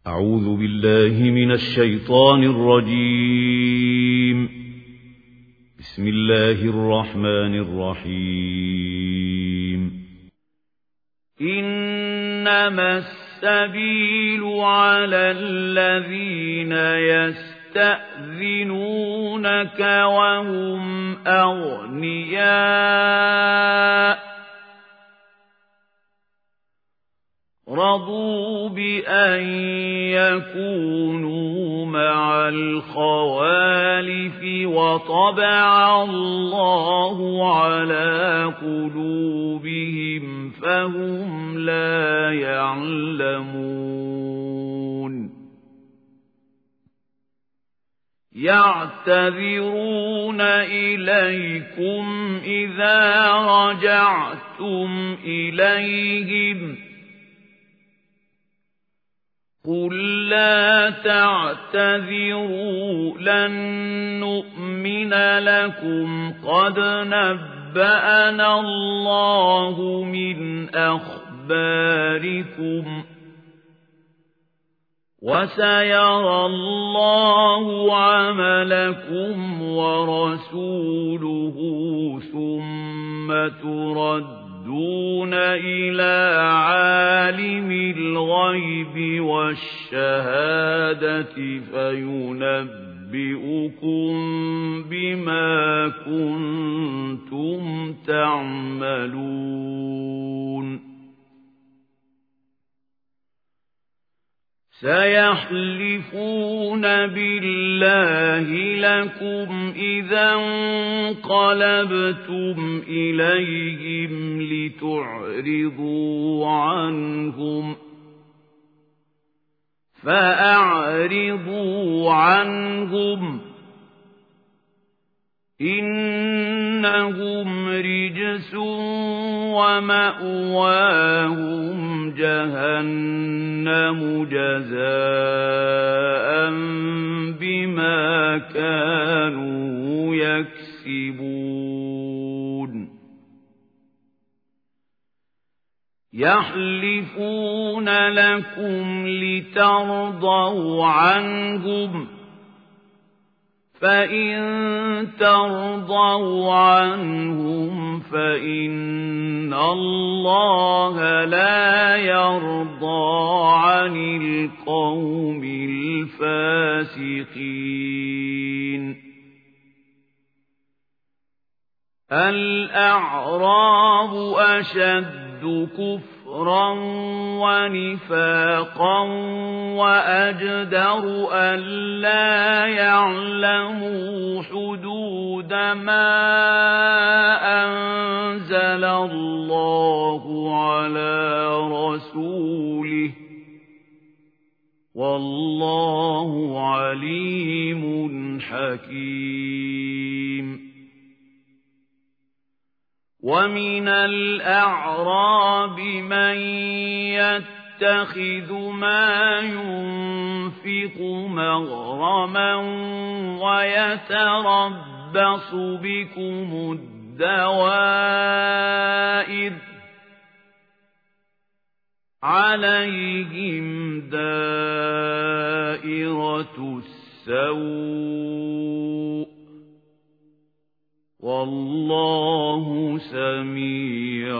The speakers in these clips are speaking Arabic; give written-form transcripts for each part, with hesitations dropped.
أعوذ بالله من الشيطان الرجيم. بسم الله الرحمن الرحيم. إنما السبيل على الذين يستأذنونك وهم أغنياء رضوا بأن يكونوا مع الخوالف وطبع الله على قلوبهم فهم لا يعلمون. يعتذرون إليكم إذا رجعتم إليهم قل لا تعتذروا لن نؤمن لكم قد نبأنا الله من أخباركم وسيرى الله عملكم ورسوله ثم تردون إلى عالم الغيب والشهادة فينبئكم بما كنتم تعملون. سيحلفون بالله لكم إذا انقلبتم إليهم لتعرضوا عنهم فأعرضوا عنهم إنهم رجس ومأواهم جهنم جزاء بما كانوا يكسبون. يحلفون لكم لترضوا عنهم فإن ترضوا عنهم فإن الله لا يرضى عن القوم الفاسقين. الأعراب أشد كفرا ونفاقا وأجدر ألا يعلموا حدود ما أنزل الله على رسوله والله عليم حكيم. ومن الأعراب من يتخذ ما ينفق مغرما ويتربص بكم الدوائر عليهم دائرة السوء والله سميع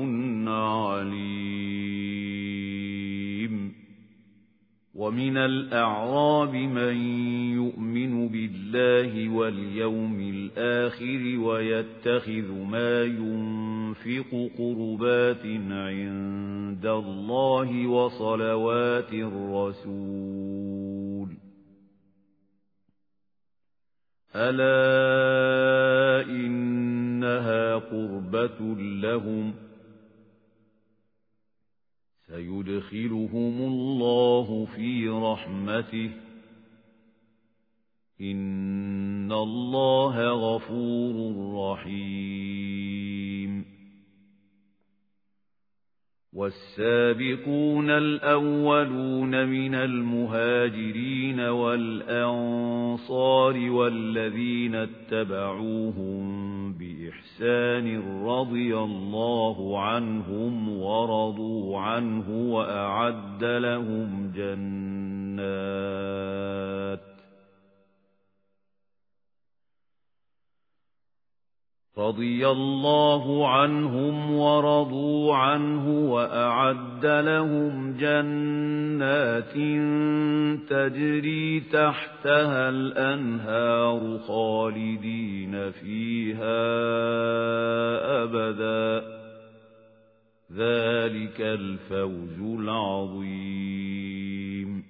عليم. ومن الأعراب من يؤمن بالله واليوم الآخر ويتخذ ما ينفق قربات عند الله وصلوات الرسول ألا إنها قربة لهم سيدخلهم الله في رحمته إن الله غفور رحيم. والسابقون الأولون من المهاجرين والأنصار والذين اتبعوهم بإحسان رضي الله عنهم ورضوا عنه وأعد لهم جنات جنات رضي الله عنهم ورضوا عنه وأعد لهم جنات تجري تحتها الأنهار خالدين فيها أبدا ذلك الفوز العظيم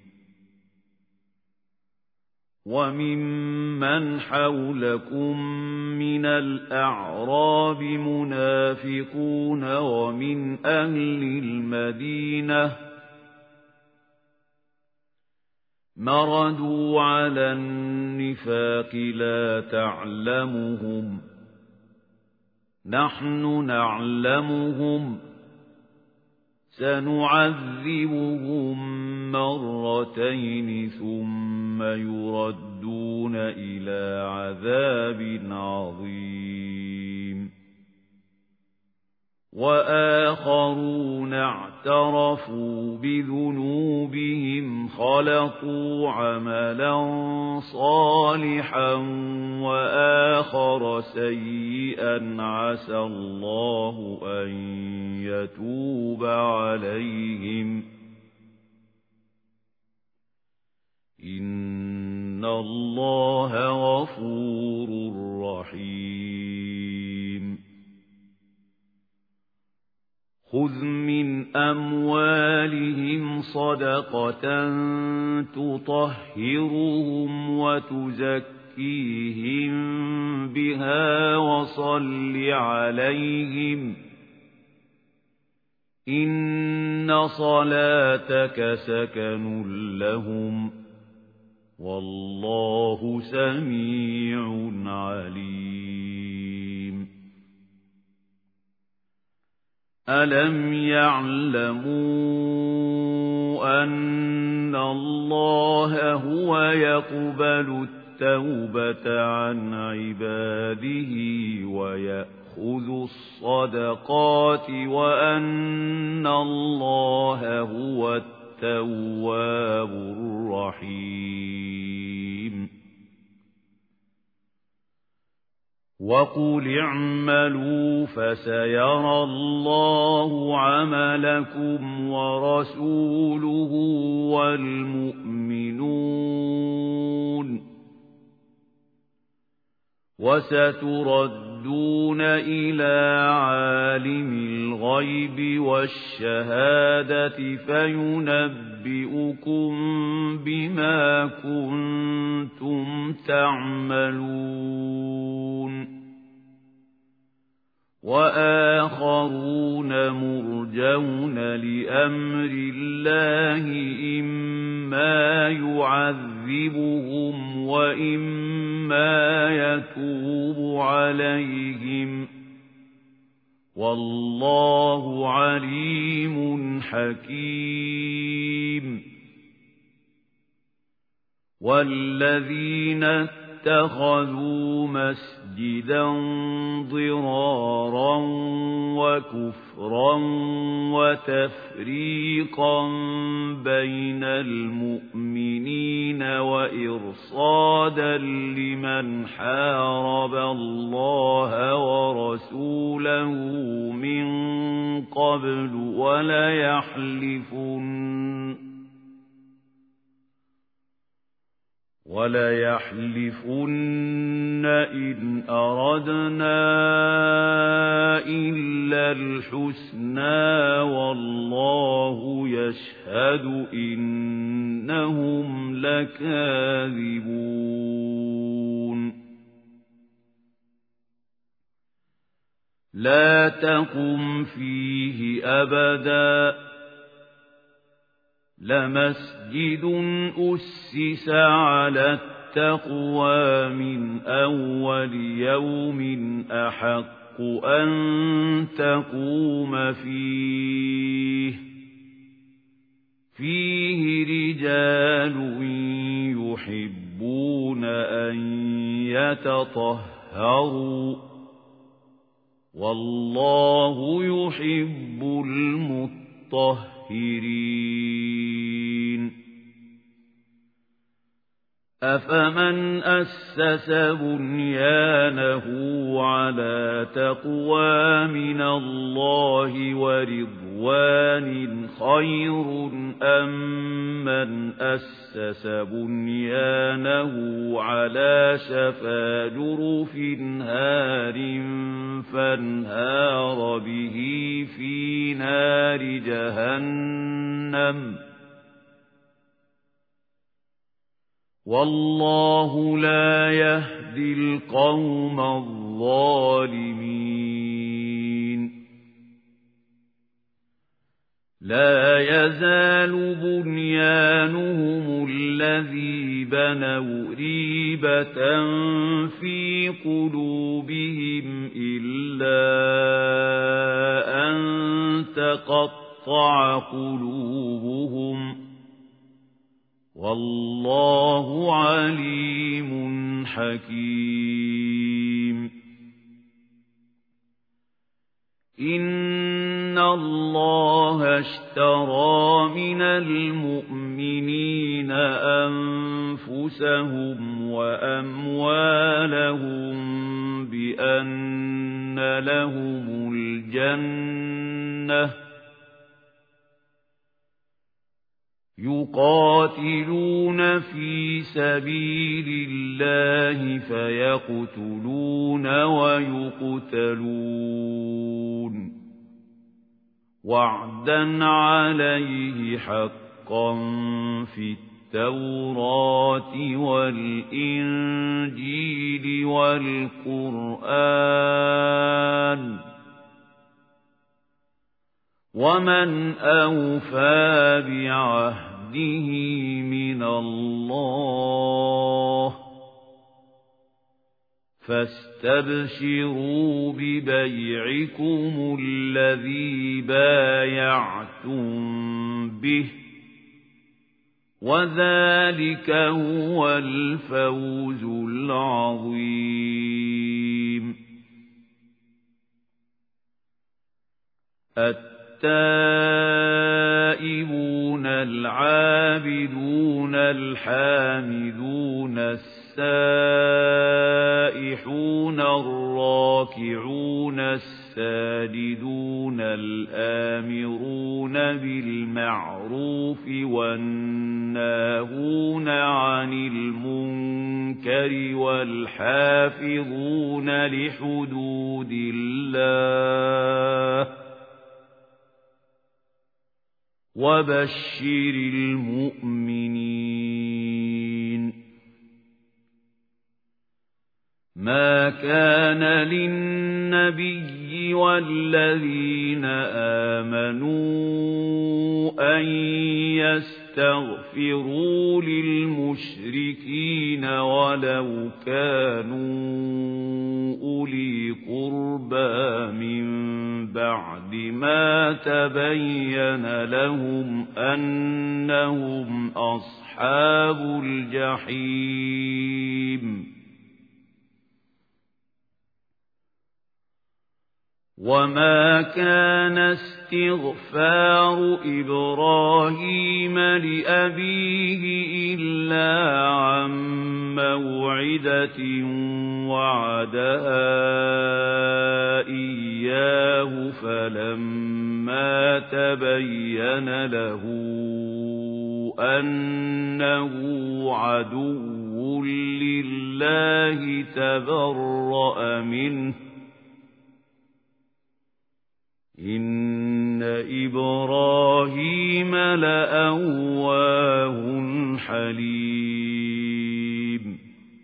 وممن حولكم من الأعراب منافقون ومن أهل المدينة مردوا على النفاق لا تعلمهم نحن نعلمهم سنعذبهم مرتين ثم يردون إلى عذاب عظيم وآخرون اعترفوا بذنوبهم خلطوا عملا صالحا وآخر سيئا عسى الله أن يتوب عليهم إن الله غفور رحيم خذ من أموالهم صدقة تطهرهم وتزكيهم بها وصل عليهم إن صلاتك سكن لهم والله سميع عليم ألم يعلموا أن الله هو يقبل التوبة عن عباده ويأخذ الصدقات وأن الله هو التواب الرحيم وقل اعملوا فسيرى الله عملكم ورسوله والمؤمنون وستردون إلى عالم الغيب والشهادة فينبئكم بما كنتم تعملون وآخرون مرجون لأمر الله إما يعذبهم وإما يتوب عليهم والله عليم حكيم والذين اتخذوا مسجدا ضرارا وكفرا وتفريقا بين المؤمنين وإرصادا لمن حارب الله ورسوله من قبل وليحلفن إن أردنا إلا الحسنى والله يشهد إنهم لكاذبون لا تقم فيه أبدا لمسجد أسس على التقوى من أول يوم أحق أن تقوم فيه رجال يحبون أن يتطهروا والله يحب المطهرين أفمن أسس بنيانه على تقوى من الله ورضوان خير أم من أسس بنيانه على شفا جرف هار فانهار به في نار جهنم والله لا يهدي القوم الظالمين لا يزال بنيانهم الذي بنوا ريبة في قلوبهم إلا أن تقطع قلوبهم والله عليم حكيم إن الله اشترى من المؤمنين أنفسهم وأموالهم بأن لهم الجنة يقاتلون في سبيل الله فيقتلون ويقتلون وعدا عليه حقا في التوراة والإنجيل والقرآن ومن أوفى بعهده من الله فاستبشروا ببيعكم الذي بايعتم به وذلك هو الفوز العظيم التائبون العابدون الحامدون السائحون الراكعون الساجدون الآمرون بالمعروف والناهون عن المنكر والحافظون لحدود الله وبشر المؤمنين ما كان للنبي والذين آمنوا أن يستغفروا للمشركين ولو كانوا أولي قربى من بعد ما تبين لهم أنهم أصحاب الجحيم وما كان استغفار إبراهيم لأبيه إلا عن موعدة وعدها إياه فلما تبين له أنه عدو لله تبرأ منه إن إبراهيم لأواه حليم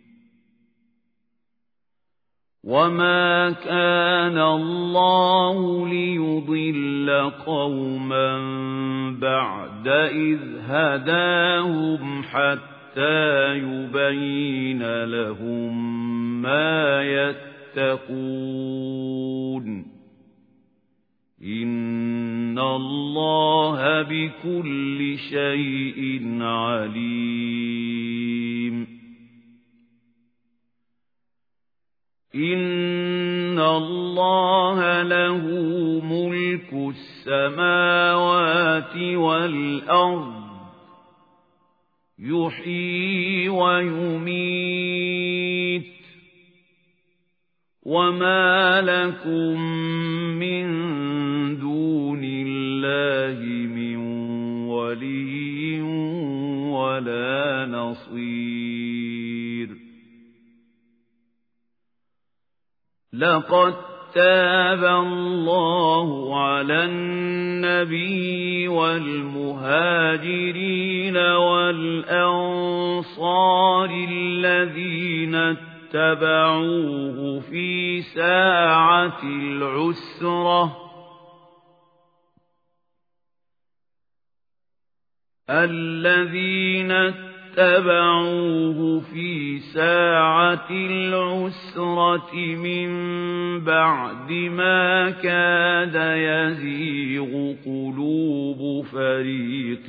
وما كان الله ليضل قوما بعد إذ هداهم حتى يبين لهم ما يتقون إن الله بكل شيء عليم إن الله له ملك السماوات والأرض يحيي ويميت وما لكم من دون الله من ولي ولا نصير لقد تاب الله على النبي والمهاجرين والأنصار الذين اتبعوه في ساعة العسرة من بعد ما كاد يزيغ قلوب فريق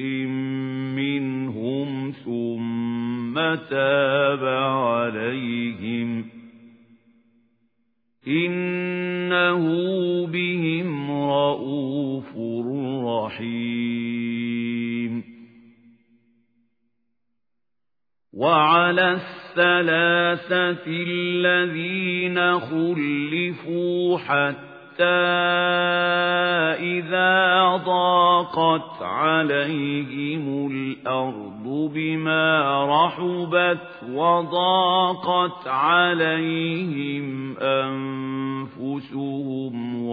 منهم ثم تاب عليهم إنه بهم رءوف رحيم وعلى الثلاثة الذين خلفوا حتى إذا ضاقت عليهم الأرض بما رحبت وضاقت عليهم أنفسهم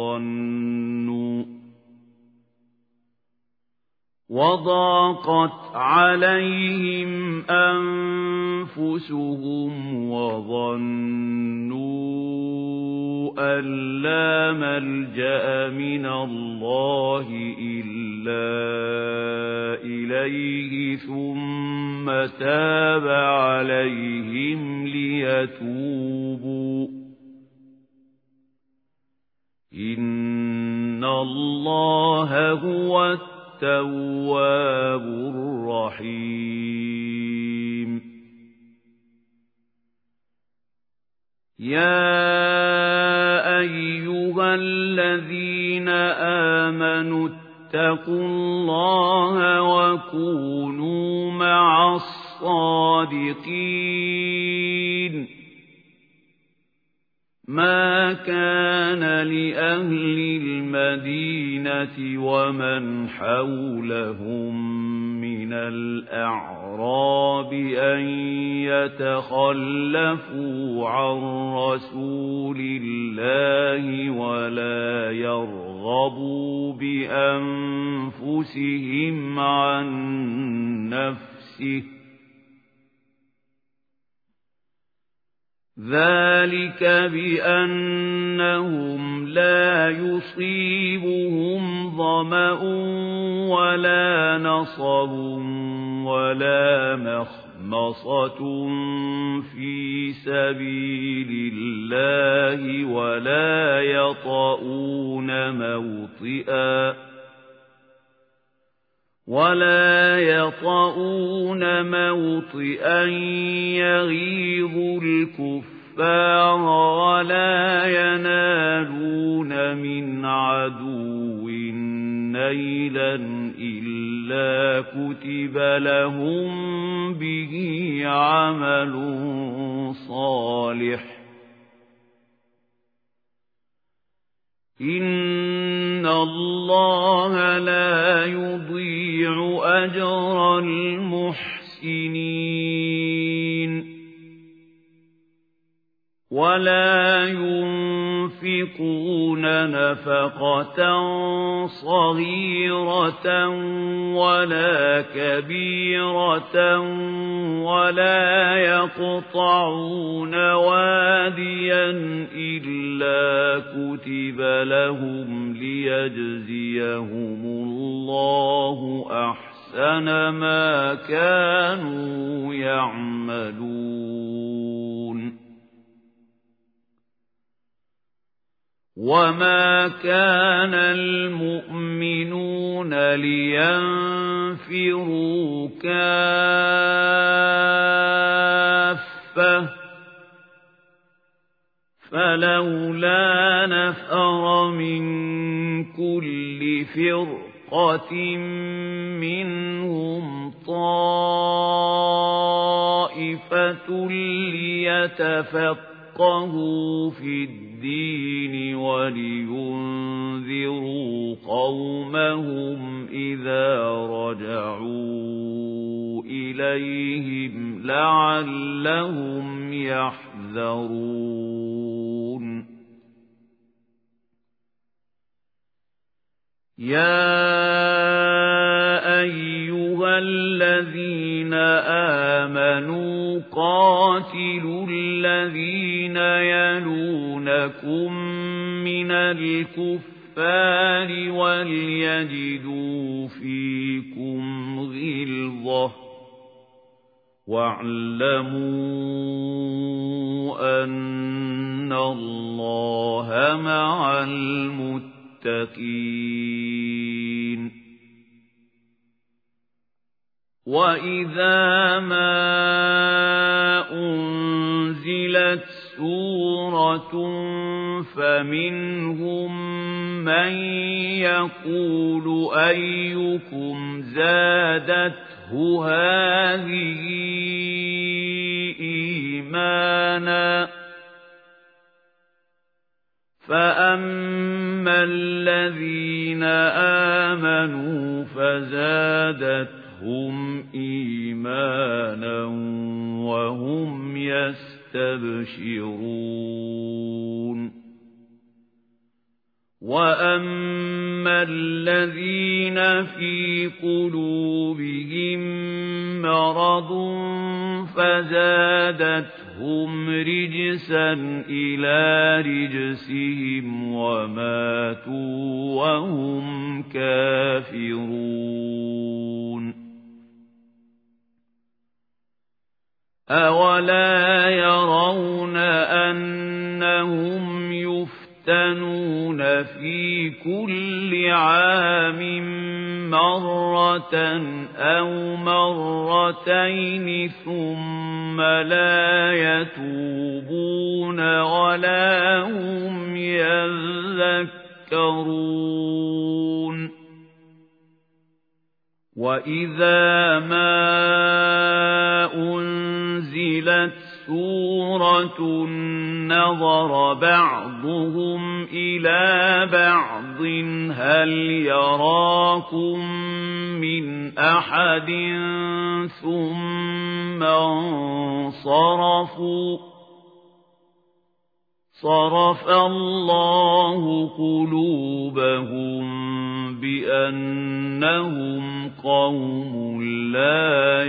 وظنوا أن لا ملجأ من الله إلا إليه ثم تاب عليهم ليتوبوا إن الله هو التواب الرحيم يا أيها الذين آمنوا اتقوا الله وكونوا مع الصادقين ما كان لأهل المدينة ومن حولهم من الأعراب أن يتخلفوا عن رسول الله ولا يرغبوا بأنفسهم عن نفسه ذلك بأنهم لا يصيبهم ظمأ ولا نصب ولا مخمصة في سبيل الله ولا يطؤون موطئا يغيظ الكفار ولا ينالون من عدو نيلا إلا كتب لهم به عمل صالح إن الله لا يضيع أجر المحسنين ولا ينفقون نفقة صغيرة ولا كبيرة ولا يقطعون واديا إلا كتب لهم ليجزيهم الله أحسن ما كانوا يعملون وما كان المؤمنون لينفروا كافة فلولا نفر من كل فرقة منهم طائفة ليتفقهوا في الدين ولينذروا قومهم إذا رجعوا إليهم لعلهم يحذرون يا أيها الذين آمنوا قاتلوا الذين يلونكم من الكفار وليجدوا فيكم غلظة واعلموا أن الله مع المتقين وَإِذَا مَا أُنْزِلَتْ سُورَةٌ فَمِنْهُمْ مَنْ يَقُولُ أَيُّكُمْ زَادَتْهُ هَذِهِ إِيمَانًا فَأَمَّا الَّذِينَ آمَنُوا فَزَادَتْهُمْ إِيمَانًا وَهُمْ يَسْتَبْشِرُونَ وَأَمَّا الَّذِينَ فِي قُلُوبِهِم مَّرَضٌ فَزَادَتْهُمْ رِجْسًا إِلَى رِجْسِهِمْ وَمَاتُوا وَهُمْ كَافِرُونَ أَوَلَا يَرَوْنَ أَنَّهُمْ يُفْتَنُونَ في كل عام مرة أو مرتين ثم لا يتوبون ولا هم يذكرون وإذا ما أنزلت سورة نظر بعضهم إلى بعض هل يراكم من أحد ثم انصرفوا صرف الله قلوبهم بأنهم قوم لا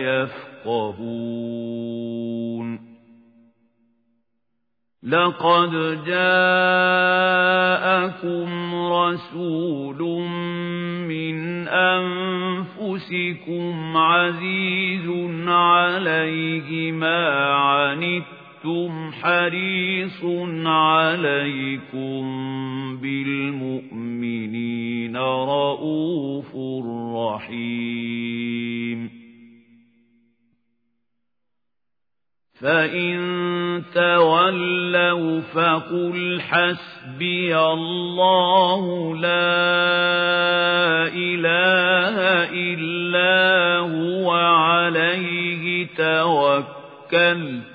يفقهون لقد جاءكم رسول من أنفسكم عزيز عليه ما عنتم حريص عليكم بالمؤمنين رؤوف رحيم فإن تولوا فقل حسبي الله لا إله إلا هو عليه توكلت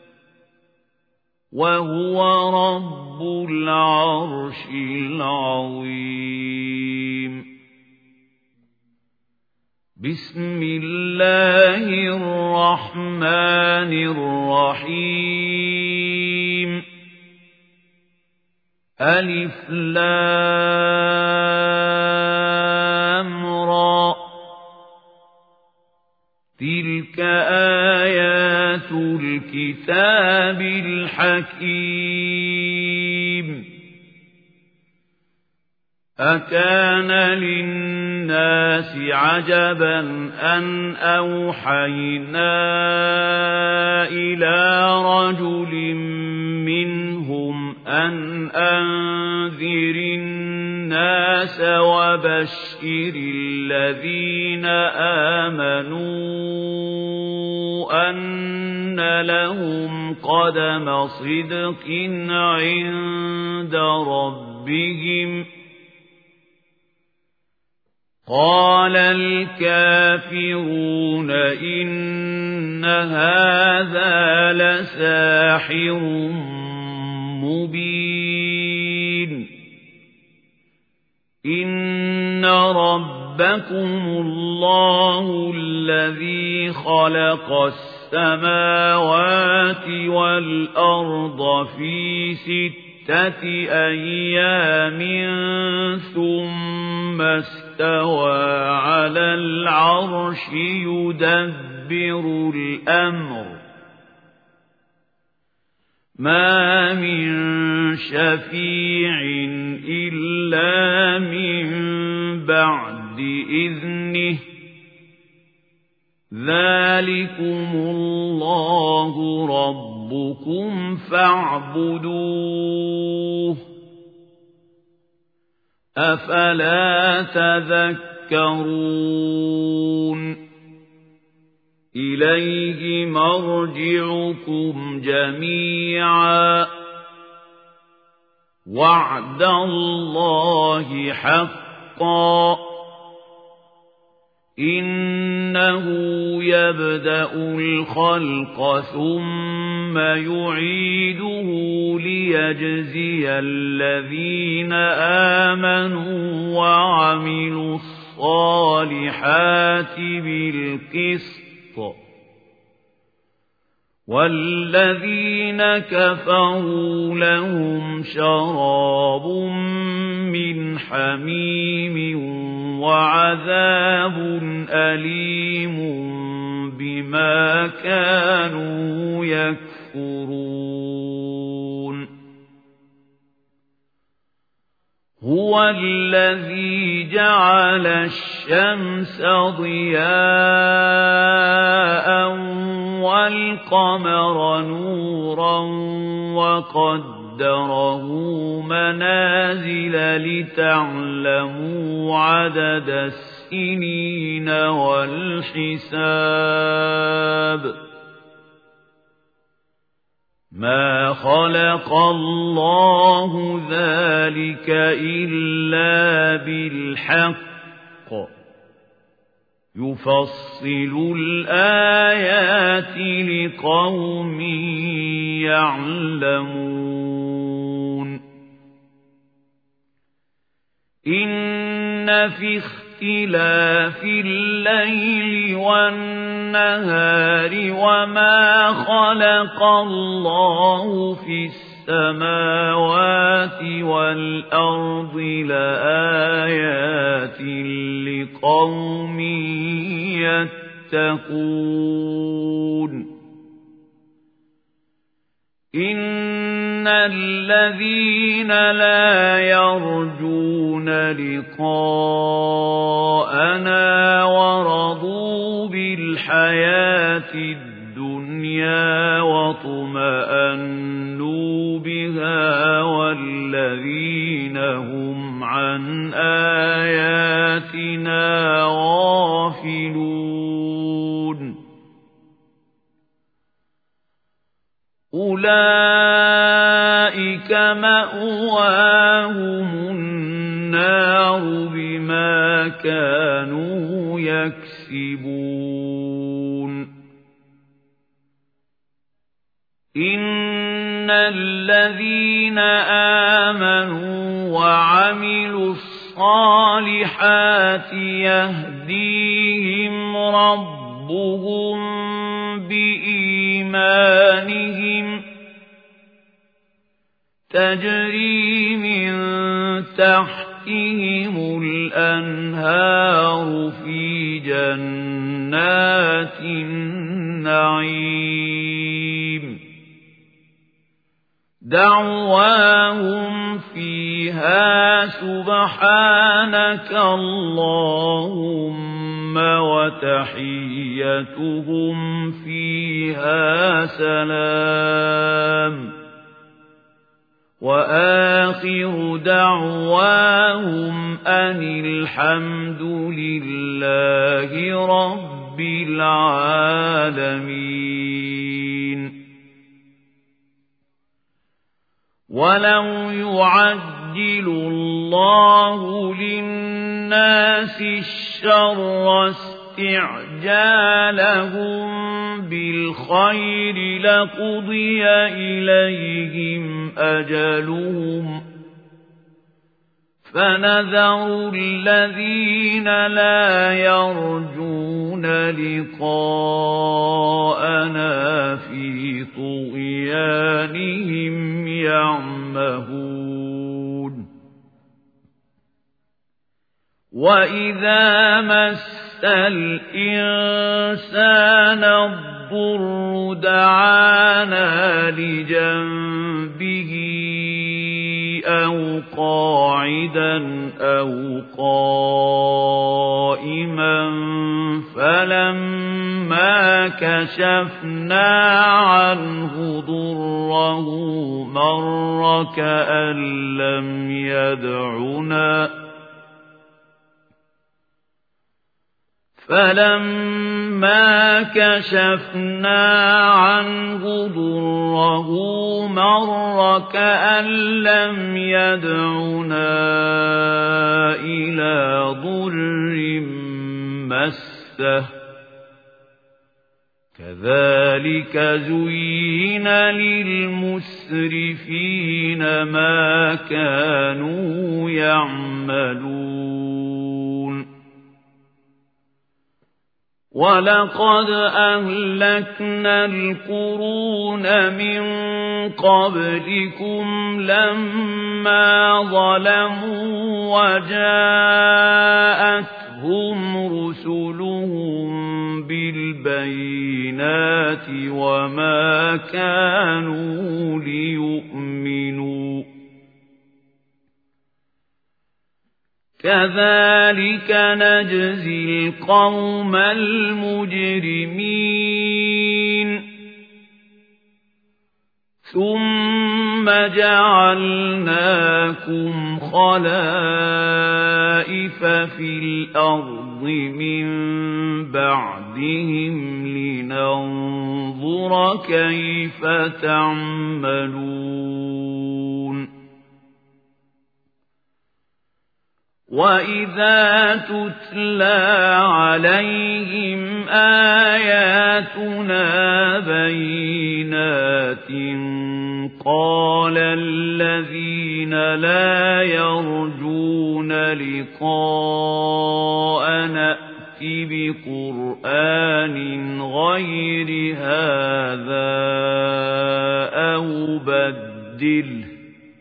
وهو رب العرش العظيم بسم الله الرحمن الرحيم ألف لام را تلك آيات الكتاب الحكيم أكان للناس عجبا أن أوحينا إلى رجل منهم أن أنذر الناس وبشر الذين آمنوا أن لهم قدم صدق عند ربهم قال الكافرون إن إن هذا لساحر مبين إن ربكم الله الذي خلق السماوات والأرض في 6 أيام ثم استوى على العرش يدبر الأمر ما من شفيع إلا من بعد إذنه ذلكم الله ربكم فاعبدوه أفلا تذكرون إليه مرجعكم جميعا وعد الله حقا إنه يبدأ الخلق ثم يعيده ليجزي الذين آمنوا وعملوا الصالحات بالقسط والذين كفروا لهم شراب من حميم وعذاب أليم بما كانوا يكفرون هو الذي جعل الشمس ضياء والقمر نورا وقدره منازل لتعلموا عدد السنين والحساب ما خلق الله ذلك إلا بالحق يفصل الآيات لقوم يعلمون إن في اختلاف الليل والنهار وما خلق الله في السماوات والأرض لآيات لقوم يتقون إن الذين لا يرجون لقاءنا ورضوا بالحياة الدنيا واطمأنوا بها والذين هم عن آياتنا غافلون أولئك مأواهم النار بما كانوا يكسبون إن الذين آمنوا وعملوا الصالحات يهديهم ربهم بإيمانهم تجري من تحتهم الأنهار في جنات النعيم دعواهم فيها سبحانك اللهم وتحيتهم فيها سلام وآخر دعواهم أن الحمد لله رب العالمين ولو يعجل الله للناس الشر استعجالهم بالخير لقضي إليهم أجلهم فنذر الذين لا يرجون لقاءنا في طغيانهم يعمهون وإذا مس الإنسان الضر دعانا لجنبه أو قاعدا أو قائما فلما كشفنا عنه ضره مر كأن لم يدعنا فلما كشفنا عنه ضره مر كأن لم يدعنا إلى ضر مسه كذلك زين للمسرفين ما كانوا يعملون ولقد أهلكنا القرون من قبلكم لما ظلموا وجاءتهم رسلهم بالبينات وما كانوا ليؤمنوا كذلك نجزي القوم المجرمين ثم جعلناكم خلائف في الأرض من بعدهم لننظر كيف تعملون وَإِذَا تُتْلَى عَلَيْهِمْ آيَاتُنَا بَيِّنَاتٍ قَالَ الَّذِينَ لَا يَرْجُونَ لِقَاءَنَا ائْتِ بِقُرْآنٍ غَيْرِ هَذَا أَوْ بَدِّلْهُ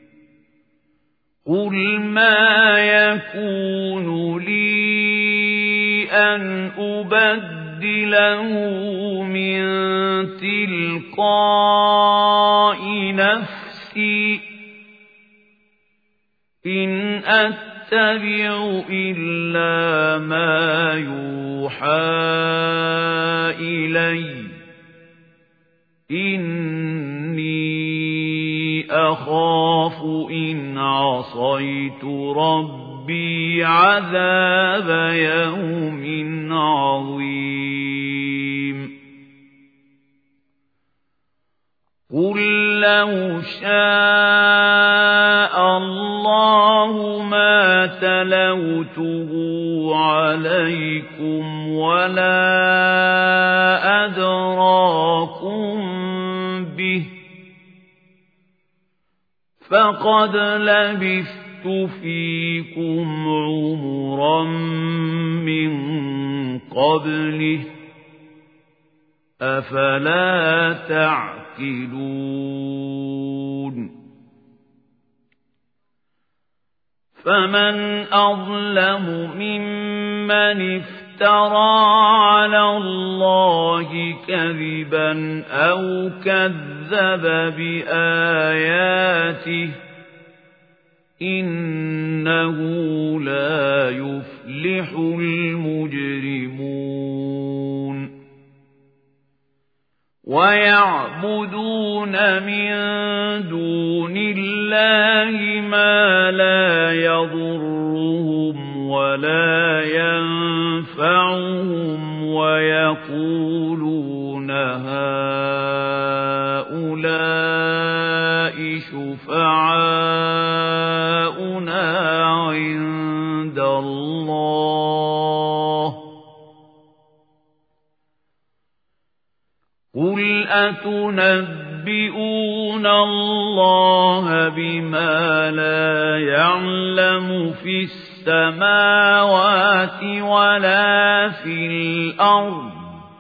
قُلْ مَا يَكُونُ لِي أَنْ أُبَدِّلَهُ مِنْ تِلْقَاءِ نَفْسِي إِنْ أَتَّبِعُ إِلَّا مَا يُوحَى إِلَيَّ إِنِّي أخاف إن عصيت ربي عذاب يوم عظيم قل لو شاء الله ما تلوته عليكم ولا أدراكم به فقد لبثت فيكم عمرا من قبله أفلا تعقلون فمن أظلم ممن افترى على الله كذبا أو كذب بآياته إنه لا يفلح المجرمون ويعبدون من دون الله ما لا يضرهم ولا ينفعهم ويقولون هؤلاء شفعاؤنا عند الله قُلْ أَتُنَبِّئُونَ اللَّهَ بِمَا لَا يَعْلَمُ فِي السَّمَاوَاتِ وَلَا فِي الْأَرْضِ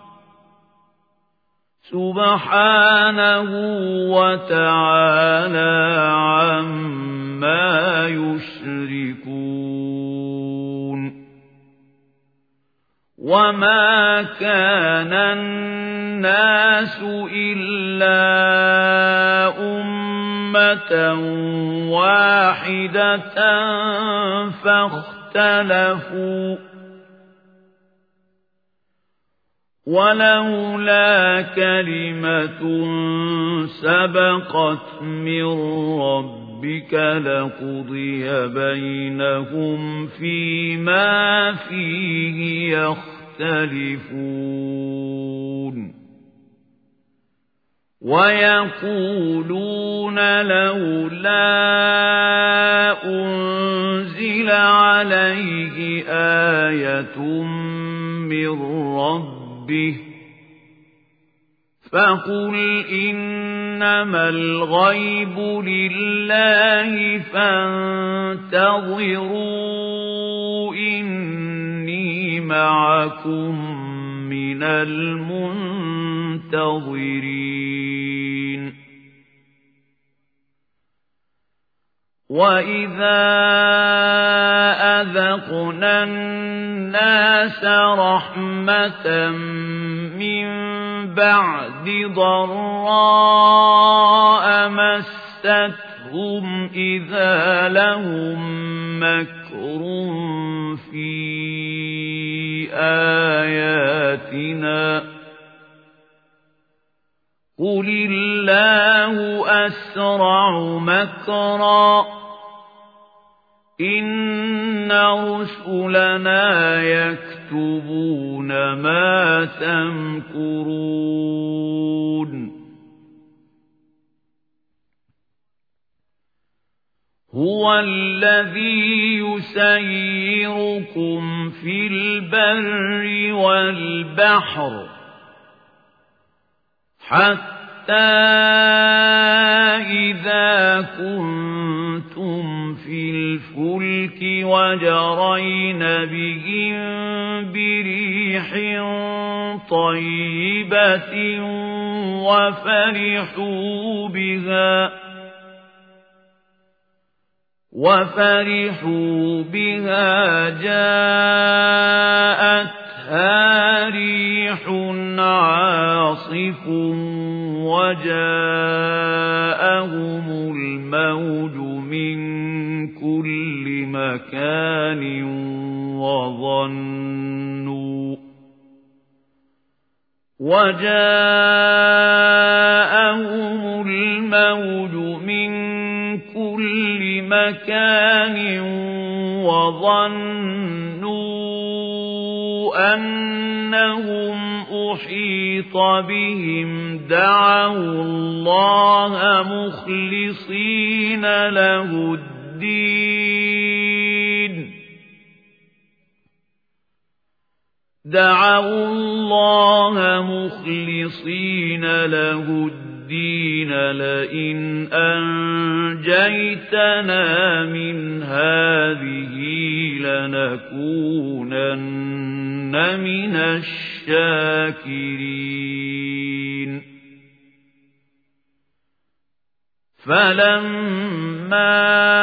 سُبْحَانَهُ وَتَعَالَى عَمَّا يُشْرِكُونَ وَمَا كَانَ النَّاسُ إِلَّا أُمَّةً وَاحِدَةً فَاخْتَلَفُوا وَلَوْلَا كَلِمَةٌ سَبَقَتْ مِنْ رَبِّكَ لَقُضِيَ بَيْنَهُمْ فِيمَا فِيهِ يَخْتَلِفُونَ وَيَقُولُونَ لَوْلَا أُنْزِلَ عَلَيْهِ آيَةٌ مِنْ رَبِّهِ فَقُلْ إِنَّمَا الْغَيْبُ لِلَّهِ فَانتَظِرُوا إِنِّي مَعَكُمْ مِنَ الْمُنتَظِرِينَ وَإِذَا أَذَقْنَا النَّاسَ رَحْمَةً مِّن بَعْدِ ضَرَّاءَ مَسَّتْهُمْ إِذَا لَهُم مَّكْرٌ فِي آيَاتِنَا قُلِ اللَّهُ أَسْرَعُ مَكْرًا إِنَّ رُسُلَنَا يَكْتُبُونَ مَا تَمْكُرُونَ هُوَ الَّذِي يُسَيِّرُكُمْ فِي الْبَرِّ وَالْبَحْرِ حَتَّى إِذَا كُنتُمْ فِي الْفُلْكِ وَجَرَيْنَ بِهِم بِرِيحٍ طَيِّبَةٍ وَفَرِحُوا بِهَا جَاءَتْهَا رِيحٌ عَاصِفٌ وَجَاءَهُمُ الْمَوْجُ مِنْ كُلِّ مَكَانٍ وظنوا أنهم أحيط بهم دعوا الله مخلصين له الدين لئن أنجيتنا من هذه لنكونن من الشاكرين فلما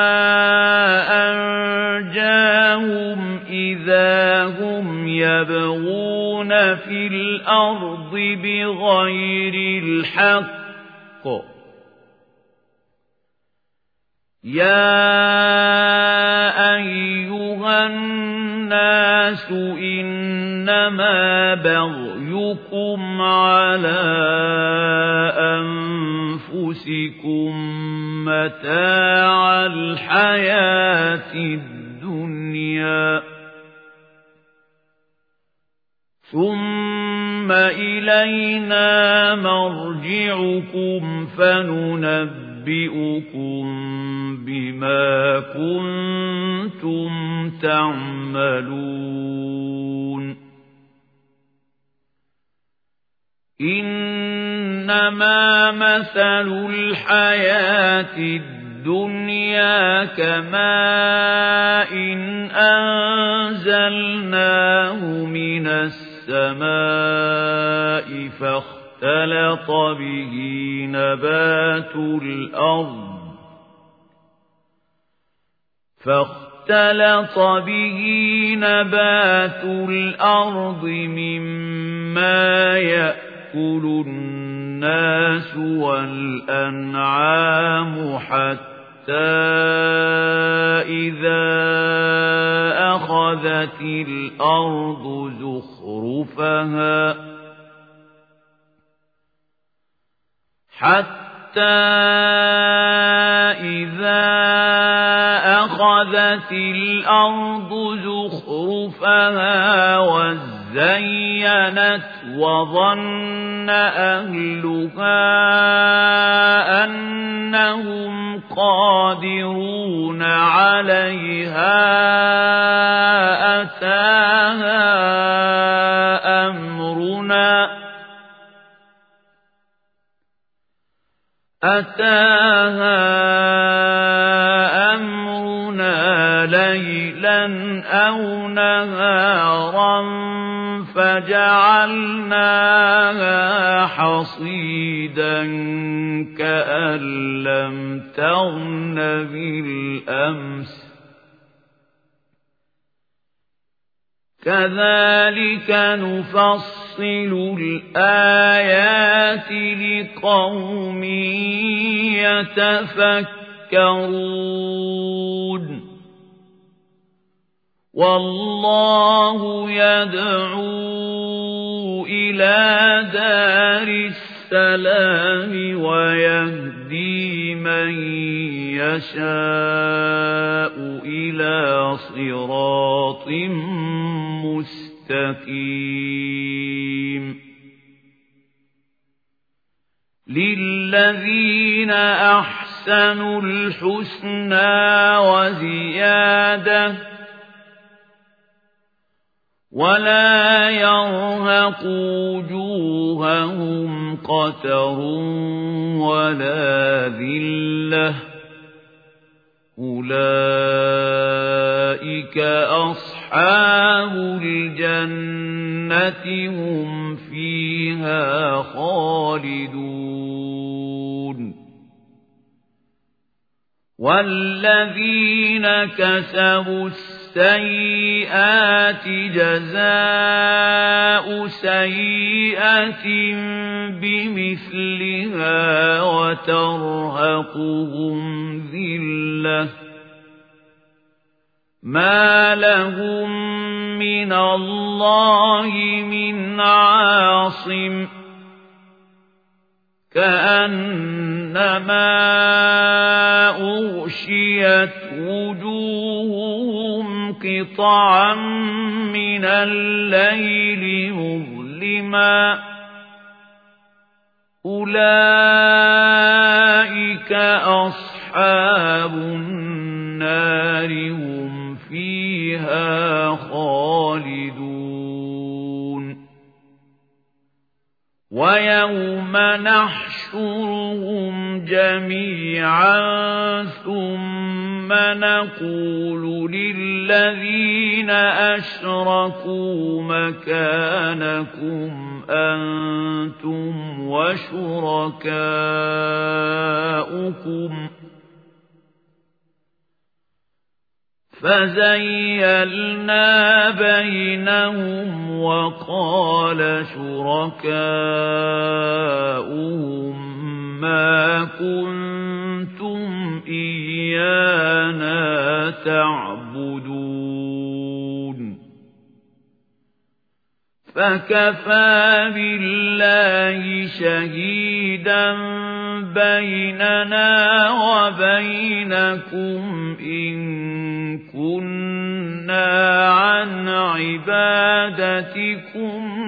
أنجاهم إذا هم يبغون في الأرض بغير الحق يا أيها الناس إنما بغيكم على أنفسكم متاع الحياة الدنيا ثم إلينا مرجعكم فننبئكم بما كنتم تعملون إنما مثل الحياة الدنيا كماء أنزلناه من السماء فاختلط به نبات الأرض مما يأكل الناس والأنعام حتى إذا أخذت الأرض زخرفها وزينت وظن أهلها أنهم قادرون عليها أتاها أمرنا ليلا أو نهارا فجعلناها حصيدا كأن لم تغن بالأمس كذلك نفصل الآيات لقوم يتفكرون والله يدعو إلى دار السلام ويهدي من يشاء إلى صراط مستقيم للذين أحسنوا الحسنى وزيادة ولا يرهق وجوههم قتر ولا ذلة أولئك أصحاب الجنة هم فيها خالدون والذين كسبوا السيئات جزاء سيئة بمثلها وترهقهم ذلة ما لهم من الله من عاصم كأنما أغشيت وجوههم قطعا من الليل مظلما أولئك أصحاب النار هم فيها خالدون ويوم نحشرهم جميعا ثم نقول للذين أشركوا مكانكم أنتم وشركاؤكم فزيلنا بينهم وقال شركاؤهم ما كنتم إيانا تعبدون فكفى بالله شهيدا بيننا وبينكم إن كنا عن عبادتكم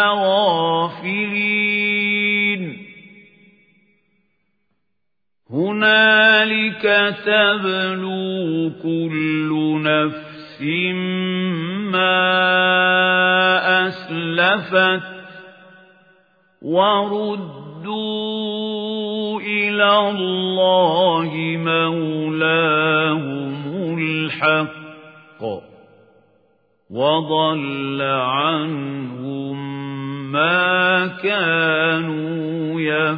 لغافلين هنالك تبلو كل نفس ما أسلفت ورد وَرُدُّوا إِلَى اللَّهِ مَوْلَاهُمُ الْحَقِّ وَضَلَّ عَنْهُم مَّا كَانُوا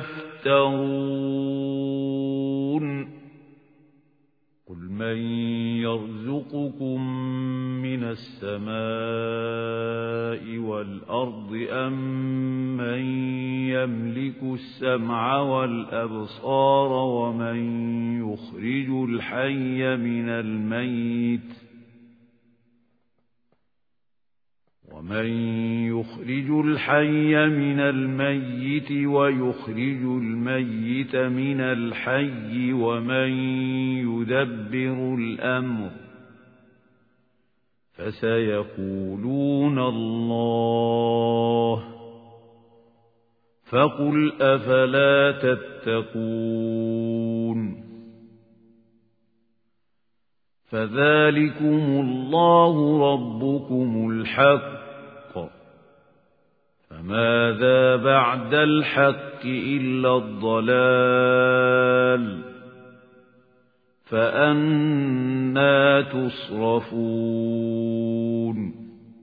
يَفْتَرُونَ قُلْ مَن يَرْزُقُكُم مِّنَ السَّمَاءِ وَالْأَرْضِ أَمَّن يَمْلِكُ السَّمْعَ وَالْأَبْصَارَ وَمَن يُخْرِجُ الْحَيَّ مِنَ الْمَيِّتِ وَيُخْرِجُ الْمَيِّتَ مِنَ الْحَيِّ وَمَن يُدَبِّرُ الْأَمْرَ فَسَيَقُولُونَ اللَّهُ فَقُلْ أَفَلَا تَتَّقُونَ فَذَلِكُمُ اللَّهُ رَبُّكُمُ الْحَقُّ فَمَاذَا بَعْدَ الْحَقِّ إِلَّا الضَّلَالُ فَأَنَّى تُصْرَفُونَ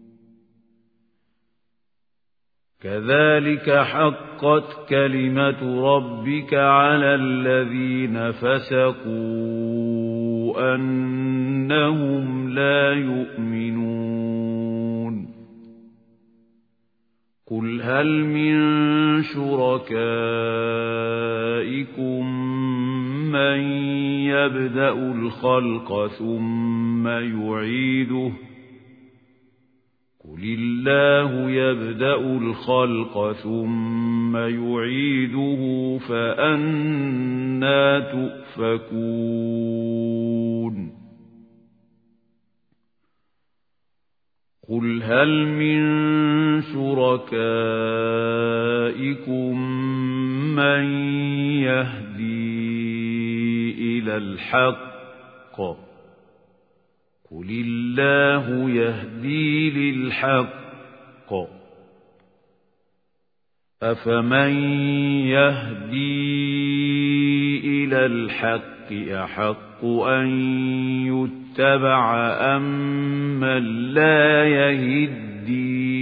كَذَلِكَ حَقَّتْ كَلِمَةُ رَبِّكَ عَلَى الَّذِينَ فَسَقُوا أَنَّهُمْ لَا يُؤْمِنُونَ قُلْ هَلْ مِن شُرَكَائِكُم مَّن يَبْدَأُ الْخَلْقَ ثُمَّ يُعِيدُهُ قُلِ اللَّهُ يَبْدَأُ الْخَلْقَ ثُمَّ يُعِيدُهُ فَأَنَّى تُؤْفَكُونَ قُلْ هَلْ مِن شُرَكَائِكُم مَّن يَهْدِي إِلَى الْحَقِّ قُلِ اللَّهُ يَهْدِي لِلْحَقِّ أَفَمَن يَهْدِي إِلَى الْحَقِّ أَحَقُّ أَن يُتَّبَعَ أَمَّن لَّا يَهِدِّي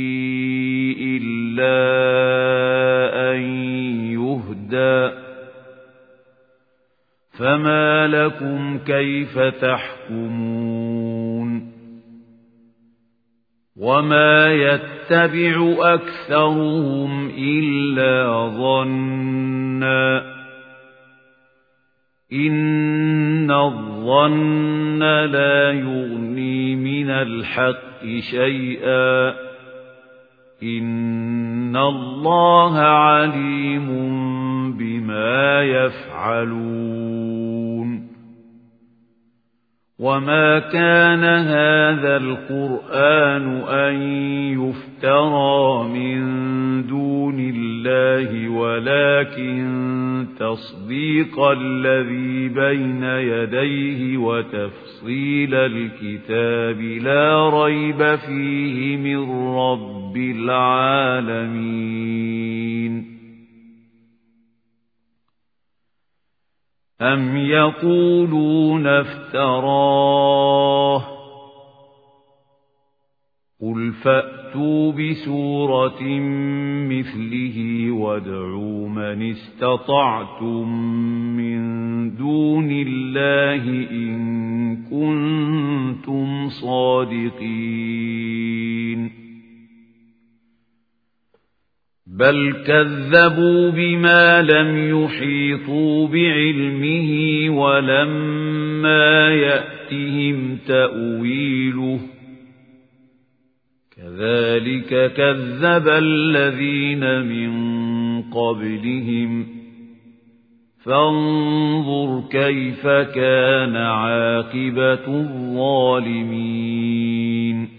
إِلَّا أَن يُهْدَىٰ فَمَا لَكُمْ كَيْفَ تَحْكُمُونَ وَمَا يَتَّبِعُ أَكْثَرُهُمْ إِلَّا ظَنًّا إِنَّ الظَّنَّ لَا يُغْنِي مِنَ الْحَقِّ شَيْئًا إِنَّ اللَّهَ عَلِيمٌ بِمَا يَفْعَلُونَ وَمَا كَانَ هَذَا الْقُرْآنُ أَن يُفْتَرَىٰ مِن دُونِ اللَّهِ وَلَكِن تَصْدِيقَ الَّذِي بَيْنَ يَدَيْهِ وَتَفْصِيلَ الْكِتَابِ لَا رَيْبَ فِيهِ مِن رَّبِّ الْعَالَمِينَ أَمْ يَقُولُونَ افْتَرَاهُ قُلْ فَأْتُوا بِسُورَةٍ مِثْلِهِ وَادْعُوا مَنِ اسْتَطَعْتُم مِّن دُونِ اللَّهِ إِن كُنتُمْ صَادِقِينَ بَلْ كَذَّبُوا بِمَا لَمْ يُحِيطُوا بِعِلْمِهِ وَلَمَّا يَأْتِهِمْ تَأْوِيلُهُ كَذَلِكَ كَذَّبَ الَّذِينَ مِن قَبْلِهِمْ فَانظُرْ كَيْفَ كَانَ عَاقِبَةُ الظَّالِمِينَ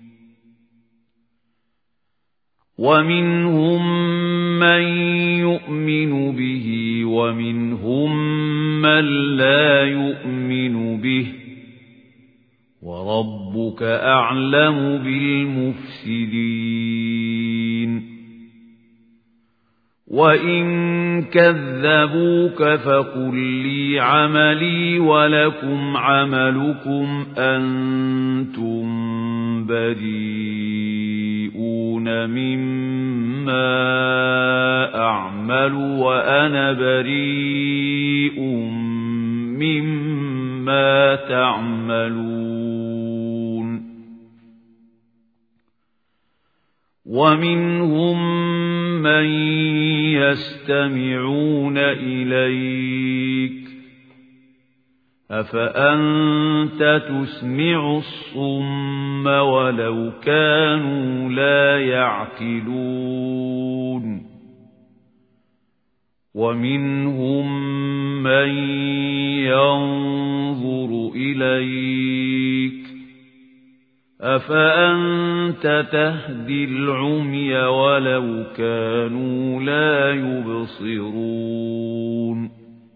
وَمِنْهُم مَّن يُؤْمِنُ بِهِ وَمِنْهُم مَّن لَّا يُؤْمِنُ بِهِ وَرَبُّكَ أَعْلَمُ بِالْمُفْسِدِينَ وَإِن كَذَّبُوكَ فَقُل لِّي عَمَلِي وَلَكُمْ عَمَلُكُمْ أَنتُم بَرِيئُونَ مِمَّا أَعْمَلُ وَأَنَا بَرِيءٌ مِّمَّا تَعْمَلُونَ وَمِنْهُم مَّن يَسْتَمِعُونَ إِلَيْكَ أَفَأَنْتَ تُسْمِعُ الصُّمَّ وَلَوْ كَانُوا لَا يَعْقِلُونَ وَمِنْهُم مَّن يَنظُرُ إِلَيْكَ أَفَأَنْتَ تَهْدِي الْعُمْيَ وَلَوْ كَانُوا لَا يُبْصِرُونَ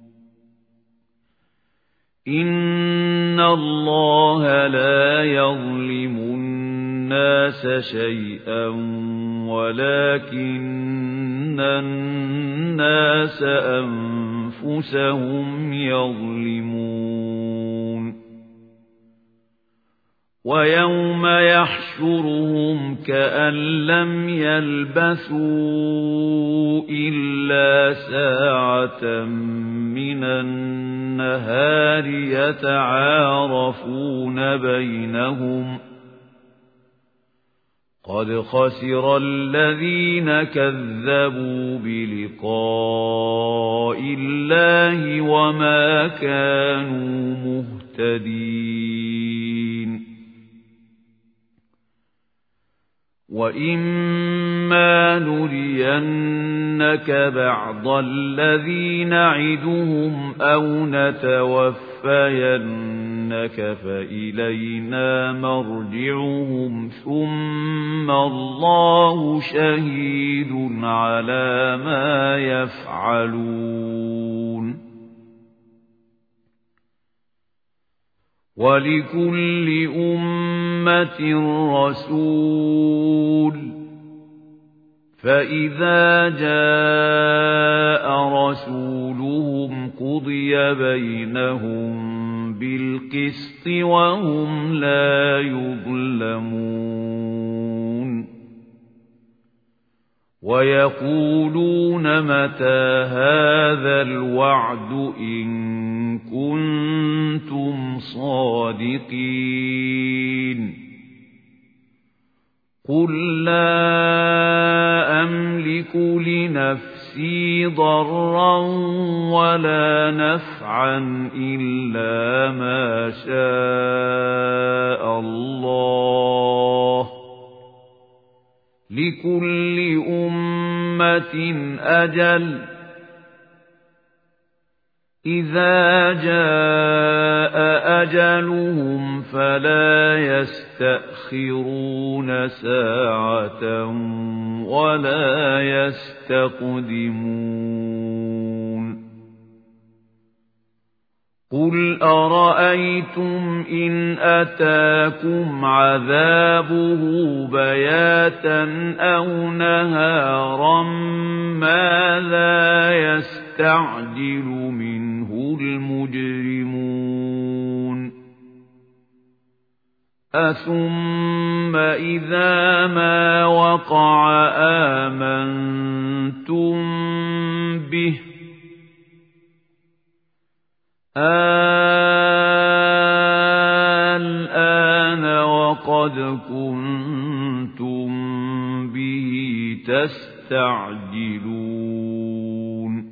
إِنَّ اللَّهَ لَا يَظْلِمُ النَّاسَ شَيْئًا وَلَكِنَّ النَّاسَ أَنفُسَهُمْ يَظْلِمُونَ وَيَوْمَ يَحْشُرُهُمْ كَأَن لَّمْ يَلْبَثُوا إِلَّا سَاعَةً مِّنَ النَّهَارِ يَتَعَارَفُونَ بَيْنَهُمْ قَدْ خَسِرَ الَّذِينَ كَذَّبُوا بِلِقَاءِ اللَّهِ وَمَا كَانُوا مُهْتَدِينَ وَإِمَّا نُرِيَنَّكَ بَعْضَ الَّذِي نَعِدُهُمْ أَوْ نَتَوَفَّيَنَّكَ فَإِلَيْنَا مَرْجِعُهُمْ ثُمَّ اللَّهُ شَهِيدٌ عَلَى مَا يَفْعَلُونَ وَلِكُلِّ أُمَّةٍ رَّسُولٌ فَإِذَا جَاءَ رَسُولُهُمْ قُضِيَ بَيْنَهُم بِالْقِسْطِ وَهُمْ لَا يُظْلَمُونَ وَيَقُولُونَ مَتَى هَذَا الْوَعْدُ إِن كُنتُمْ صَادِقِينَ قُل لَّا أَمْلِكُ لِنَفْسِي ضَرًّا وَلَا نَفْعًا إِلَّا مَا شَاءَ اللَّهُ لِكُلِّ أُمَّةٍ أَجَلٌ إِذَا جَاءَ أَجَلُهُمْ فَلَا يَسْتَأْخِرُونَ سَاعَةً وَلَا يَسْتَقْدِمُونَ قُلْ أَرَأَيْتُمْ إِنْ أَتَاكُمْ عَذَابُهُ بَيَاتًا أَوْ نَهَارًا مَاذَا يَسْتَعْجِلُ مِنْهُ الْمُجْرِمُونَ أَثُمَّ إِذَا مَا وَقَعَ آمَنْتُمْ بِهِ الْآنَ وَقَدْ كُنْتُمْ بِهِ تَسْتَعْجِلُونَ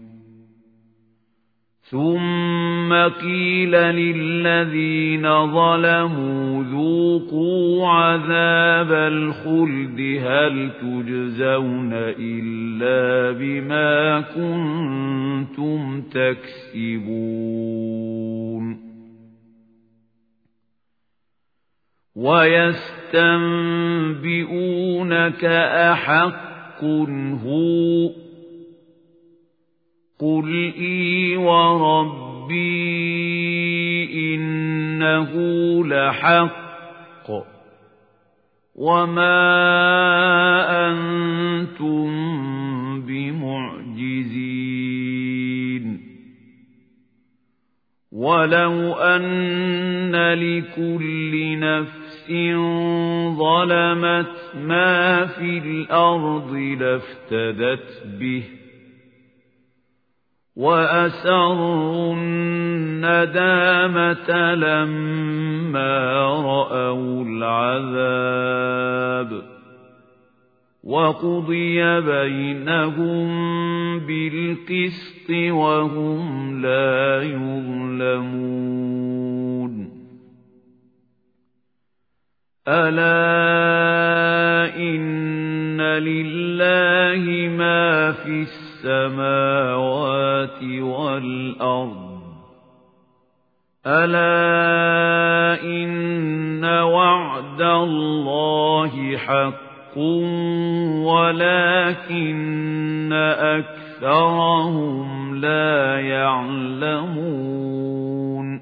ثُمَّ قِيلَ لِلَّذِينَ ظَلَمُوا ذُوقُوا عَذَابَ الْخُلْدِ هَلْ تُجْزَوْنَ إِلَّا بِمَا كُنتُمْ تَكْسِبُونَ وَيَسْتَنبِئُونَكَ أَحَقٌّ هُوَ قُلْ إِي وَرَبِّي إِنَّهُ لَحَقٌّ وَمَا أَنْتُمْ بِمُعْجِزِينَ مُعْجِزِينَ وَلَوْ أَنَّ لِكُلِّ نَفْسٍ ظَلَمَتْ مَا فِي الْأَرْضِ لَافْتَدَتْ بِهِ وَأَسَرُّوا النَّدَامَةَ لَمَّا رَأَوُا الْعَذَابَ وَقُضِيَ بَيْنَهُم بِالْقِسْطِ وَهُمْ لَا يُظْلَمُونَ أَلَا إِنَّ لِلَّهِ مَا فِي السَّمَاوَاتِ وَالْأَرْضِ أَلَا إِنَّ وَعْدَ اللَّهِ حَقٌّ وَلَكِنَّ أَكْثَرَهُمْ لَا يَعْلَمُونَ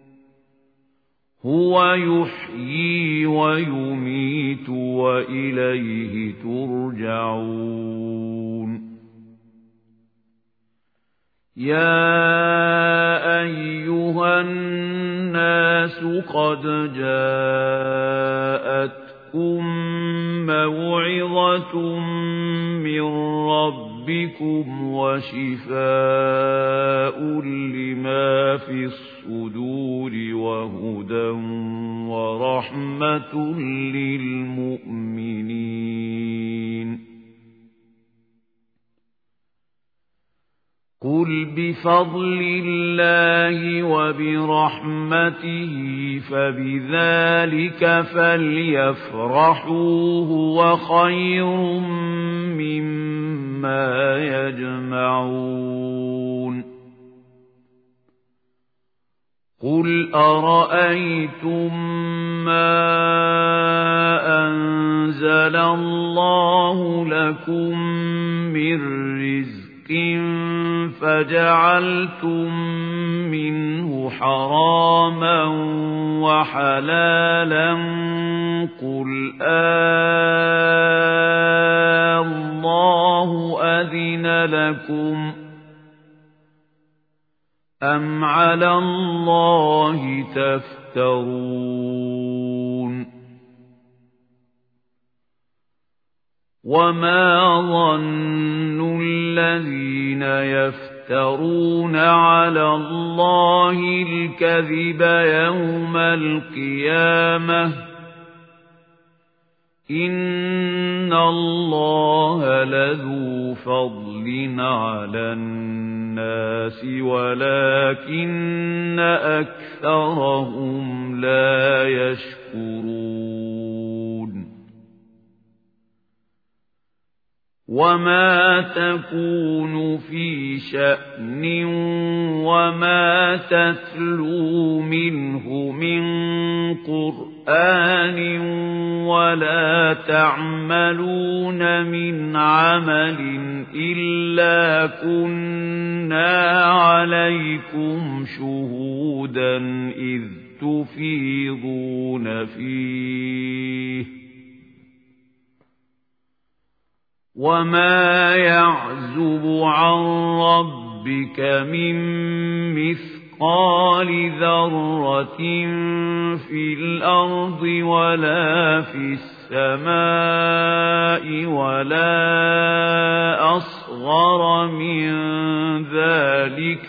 هُوَ يُحْيِي وَيُمِيتُ وَإِلَيْهِ تُرْجَعُونَ يَا أَيُّهَا النَّاسُ قَدْ جَاءَتْكُمْ مَوْعِظَةٌ مِّن رَّبِّكُمْ وَشِفَاءٌ لِّمَا فِي الصُّدُورِ وَهُدًى وَرَحْمَةٌ لِّلْمُؤْمِنِينَ قُلْ بِفَضْلِ اللَّهِ وَبِرَحْمَتِهِ فَبِذَلِكَ فَلْيَفْرَحُوا هُوَ خَيْرٌ مِّمَّا يَجْمَعُونَ قُلْ أَرَأَيْتُم مَّا أَنزَلَ اللَّهُ لَكُم مِّن رِّزْقٍ فَجَعَلْتُم مِّنْهُ حَرَامًا وَحَلَالًا قُلْ اللَّهُ أَذِنَ لَكُمْ أَمْ عَلَى اللَّهِ تَفْتَرُونَ وَمَا ظَنُّ الَّذِينَ يَفْتَرُونَ عَلَى اللَّهِ الْكَذِبَ يَوْمَ الْقِيَامَةِ إِنَّ اللَّهَ لَذُو فَضْلٍ عَلَى النَّاسِ وَلَكِنَّ أَكْثَرَهُمْ لَا يَشْكُرُونَ وَمَا تَكُونُ فِي شَأْنٍ وَمَا تَتْلُو مِنْهُ مِنْ قُرْآنٍ وَلَا تَعْمَلُونَ مِنْ عَمَلٍ إِلَّا كُنَّا عَلَيْكُمْ شُهُودًا إِذْ تُفِيضُونَ فِيهِ وَمَا يَعْزُبُ عَن رَّبِّكَ مِن مِّثْقَالِ ذَرَّةٍ فِي الْأَرْضِ وَلَا فِي السَّمَاءِ وَلَا أَصْغَرَ مِن ذَلِكَ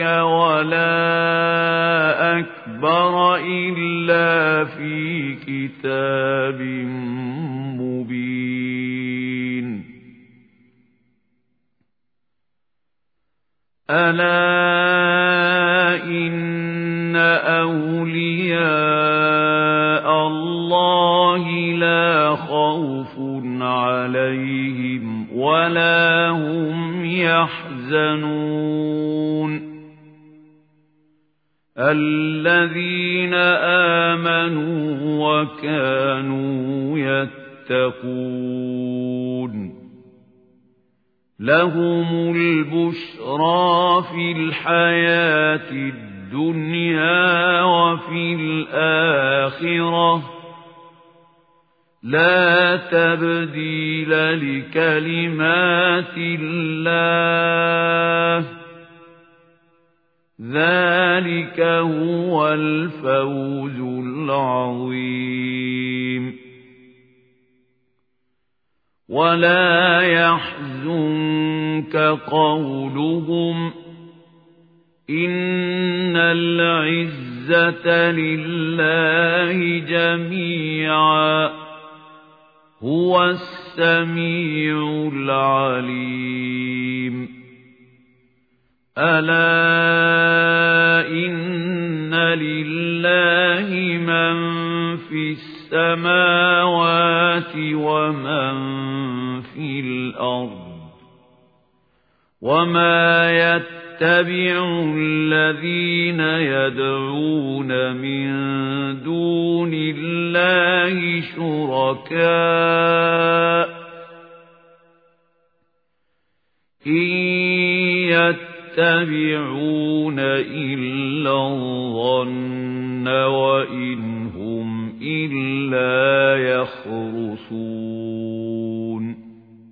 وَلَا أَكْبَرَ إِلَّا فِي كِتَابٍ مُّبِينٍ أَلَا إِنَّ أَوْلِيَاءَ اللَّهِ لَا خَوْفٌ عَلَيْهِمْ وَلَا هُمْ يَحْزَنُونَ الَّذِينَ آمَنُوا وَكَانُوا يَتَّقُونَ لَهُمُ الْبُشْرَى فِي الْحَيَاةِ الدُّنْيَا وَفِي الْآخِرَةِ لا تبديل لكلمات الله ذلك هو الفوز العظيم ولا يحزنك قولهم إن العزة لله جميعا هو السميع العليم ألا إن لله من في السماوات ومن في الأرض وما يتبع الذين يدعون من دون الله شركاء إن يتبعون إلا الظن وإن هم إلا يخرصون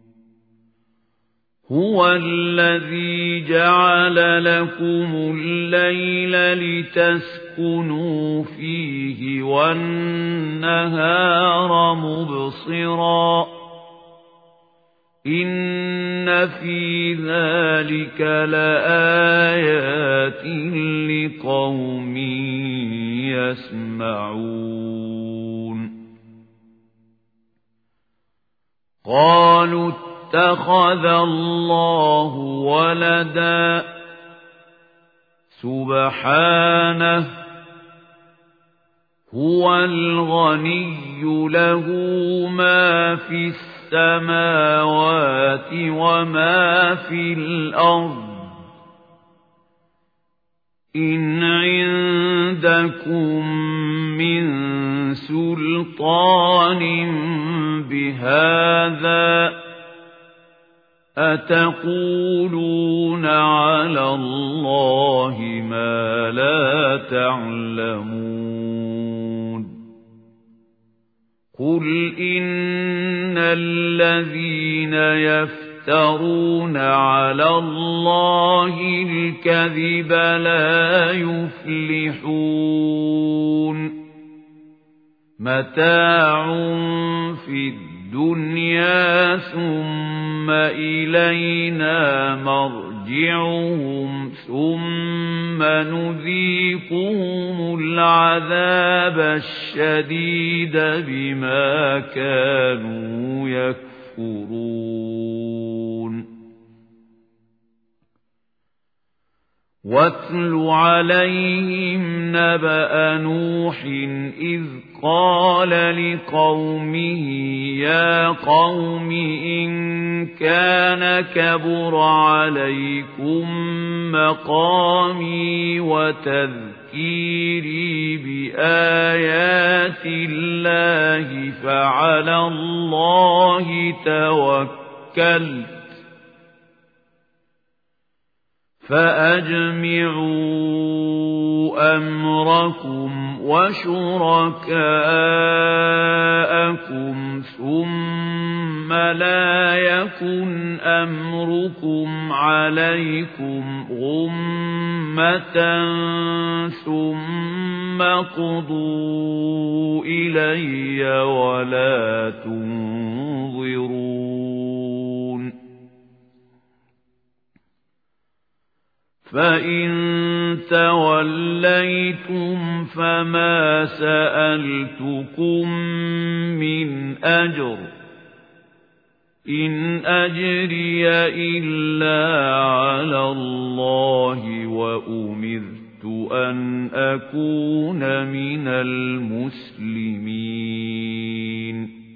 هو الذي جعل لكم الليل لتسكنوا فيه والنهار مبصرا إن في ذلك لآيات لقوم يسمعون قالوا اتخذ الله ولدا سبحانه هو الغني له ما في السماوات وما في الأرض إن عندكم من سلطان بهذا أتقولون على الله ما لا تعلمون قل إن الذين يفترون على الله الكذب لا يفلحون متاع في الدنيا ثم إلينا مرجعهم ثم نذيقهم العذاب الشديد بما كانوا يكفرون واتل عليهم نبأ نوح إذ قال لقومه يا قوم إن كان كبر عليكم مقامي وتذكيري بآيات الله فعلى الله توكلت فأجمعوا أمركم وشركاءكم ثم لا يكن أمركم عليكم غمة ثم قضوا إلي ولا تنظرون فإن توليتم فما سألتكم من أجر إن أجري إلا على الله وأمرت أن أكون من المسلمين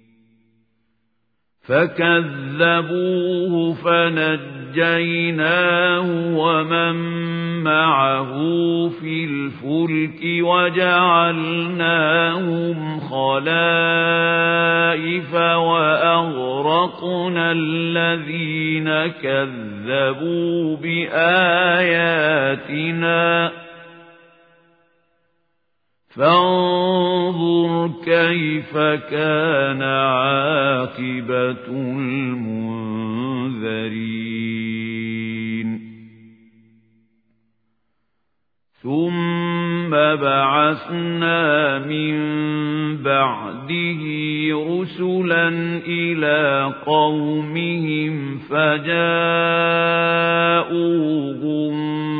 فكذبوه فنجيناه ومن معه في الفلك وجعلناهم خلائف وأغرقنا الذين كذبوا بآياتنا فانظر كيف كان عاقبة المنذرين ثم بعثنا من بعده رسلا إلى قومهم فجاءوهم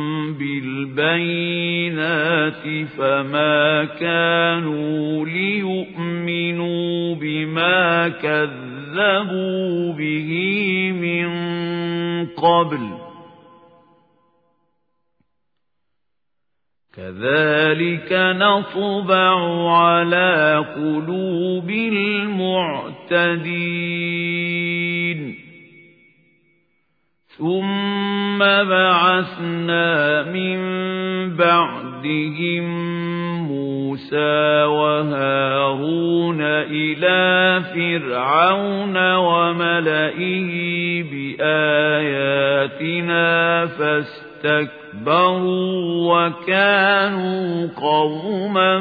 بالبينات فما كانوا ليؤمنوا بما كذبوا به من قبل كذلك نطبع على قلوب المعتدين ثم بعثنا من بعدهم موسى وهارون إلى فرعون وملئه بآياتنا فاستكبروا وكانوا قوما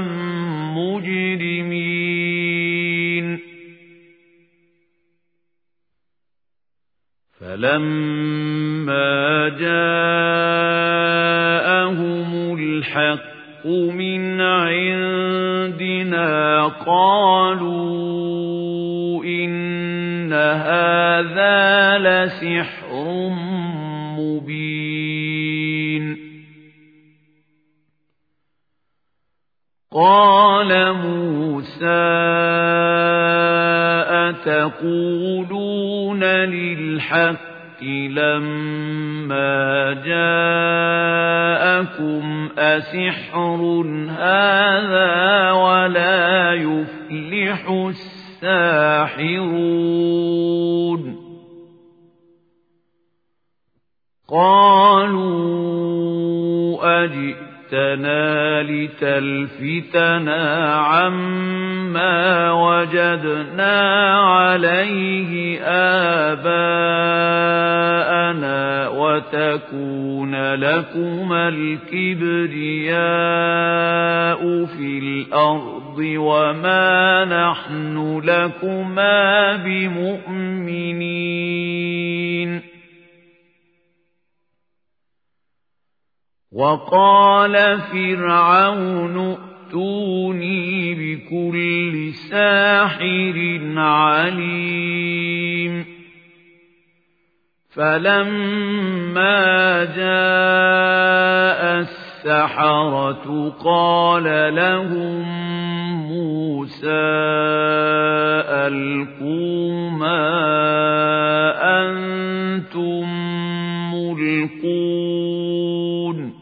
مجرمين فلما جاءهم الحق من عندنا قالوا إن هذا لسحر مبين قال موسى أتقولون للحق لما جاءكم أسحر هذا ولا يفلح الساحرون قالوا أجئتنا لتلفتنا عما وجدنا عليه آباءنا وتكون لكما الكبرياء في الأرض وما نحن لكما بمؤمنين وقال فرعون ائتوني بكل ساحر عليم فلما جاء السحرة قال لهم موسى ألقوا ما أنتم ملقون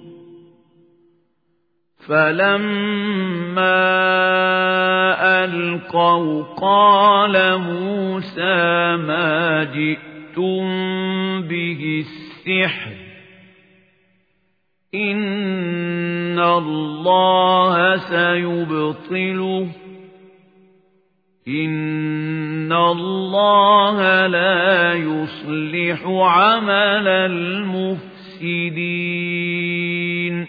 فلما ألقوا قال موسى ما جئتم به السحر إن الله سيبطله إن الله لا يصلح عمل المفسدين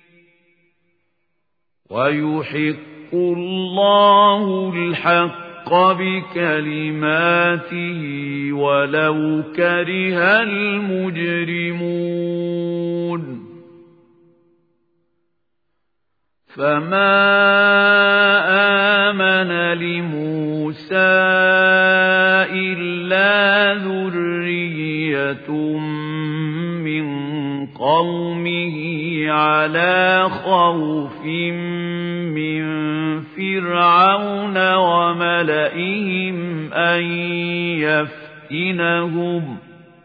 ويحق الله الحق بكلماته ولو كره المجرمون فما آمن لموسى إلا ذرية من قومه على خوف من فرعون وملئهم أن يفتنهم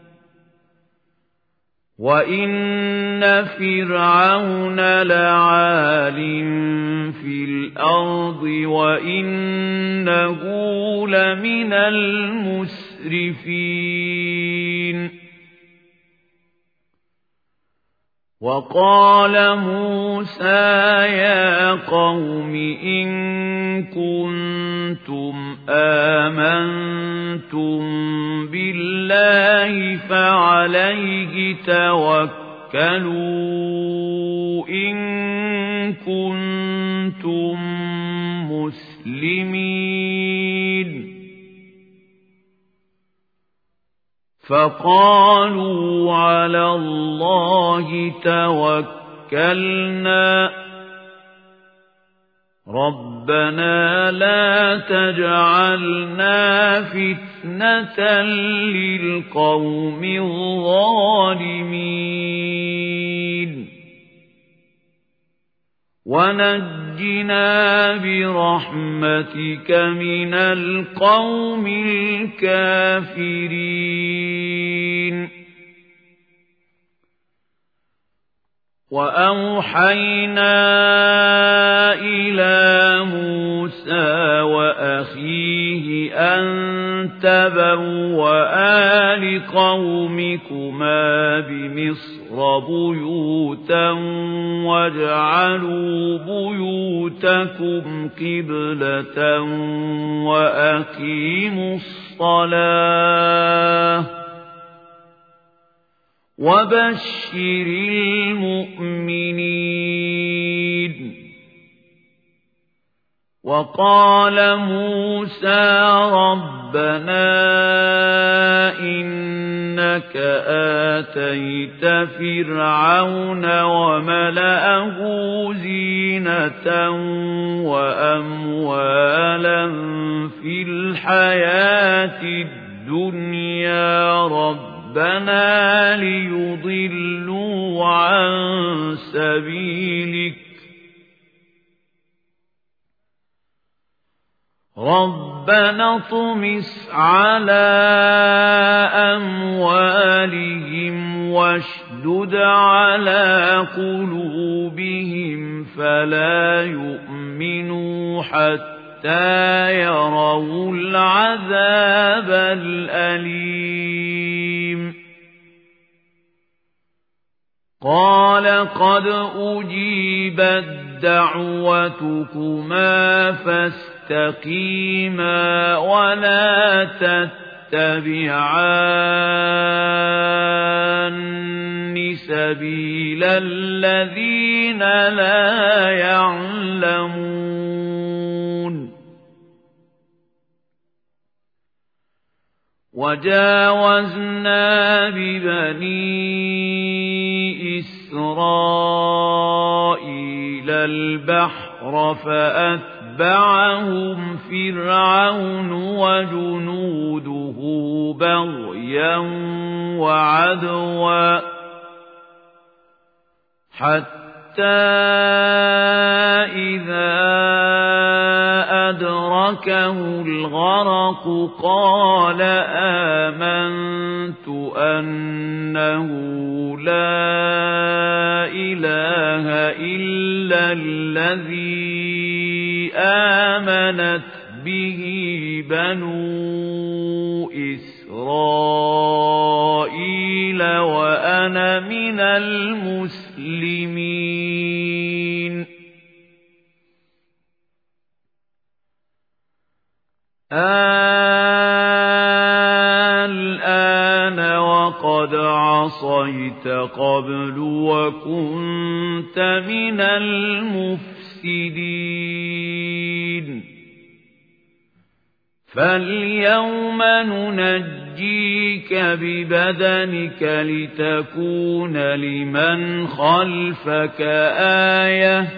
وإن فرعون لعال في الأرض وإنه لمن المسرفين وقال موسى يا قوم إن كنتم آمنتم بالله فعليه توكلوا إن كنتم مسلمين مسلمين فقالوا على الله توكلنا ربنا لا تجعلنا فتنة للقوم الظالمين ونجنا برحمتك من القوم الكافرين وأوحينا إلى موسى وأخيه أن تبوأ لقومكما بمصر بيوتا واجعلوا بيوتكم قبلة وأقيموا الصلاة وبشر المؤمنين وقال موسى ربنا إنك آتيت فرعون وملأه زينة وأموالا في الحياة الدنيا ربنا ليضلوا عن سبيلك ربنا اطمس على أموالهم واشدد على قلوبهم فلا يؤمنوا حتى يروا العذاب الأليم قال قد أجيبت دعوتكما فاستقيما ولا تتبعان سبيل الذين لا يعلمون وجاوزنا ببني إسرائيل البحر فأتبعهم فرعون وجنوده بغيا وعدوا حتى إذا أدركه الغرق قال آمنت أنه لا إله إلا الذي آمنت به بنو إسرائيل وأنا من المسلمين الآن وقد عصيت قبل وكنت من المفسدين فاليوم ننجيك ببدنك لتكون لمن خلفك آية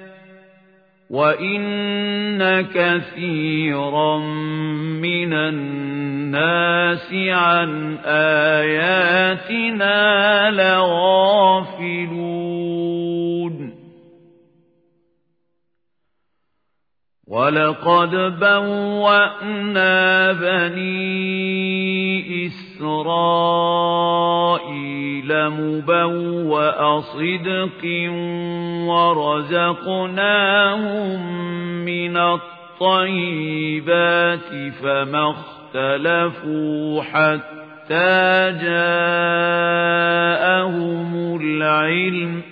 وإن كثيرا من الناس عن آياتنا لغافلون ولقد بوأنا بني إسرائيل مبوأ صدق ورزقناهم من الطيبات فما اختلفوا حتى جاءهم العلم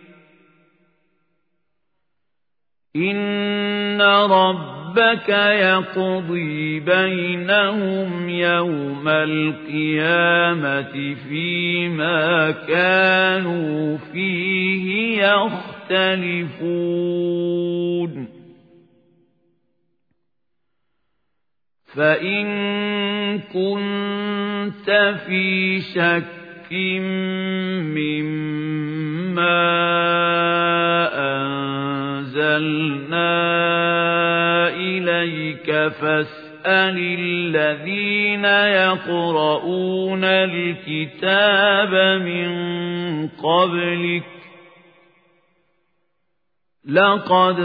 إن ربك يقضي بينهم يوم القيامة فيما كانوا فيه يختلفون فإن كنت في شك مما أنزلنا إليك فاسأل الذين يقرؤون الكتاب من قبلك لقد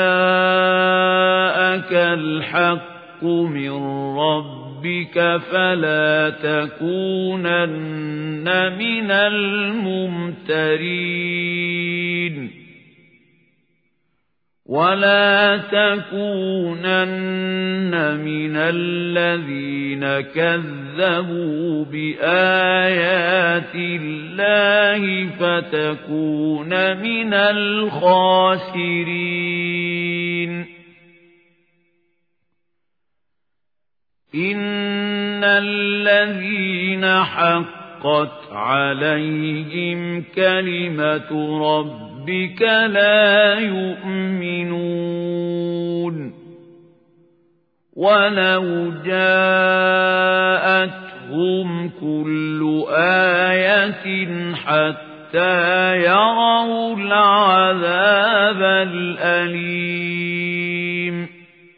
جاءك الحق من ربك فلا تكونن من الممترين ولا تكونن من الذين كذبوا بآيات الله فتكون من الخاسرين إن الذين حقت عليهم كلمة ربك لا يؤمنون ولو جاءتهم كل آية حتى يروا العذاب الأليم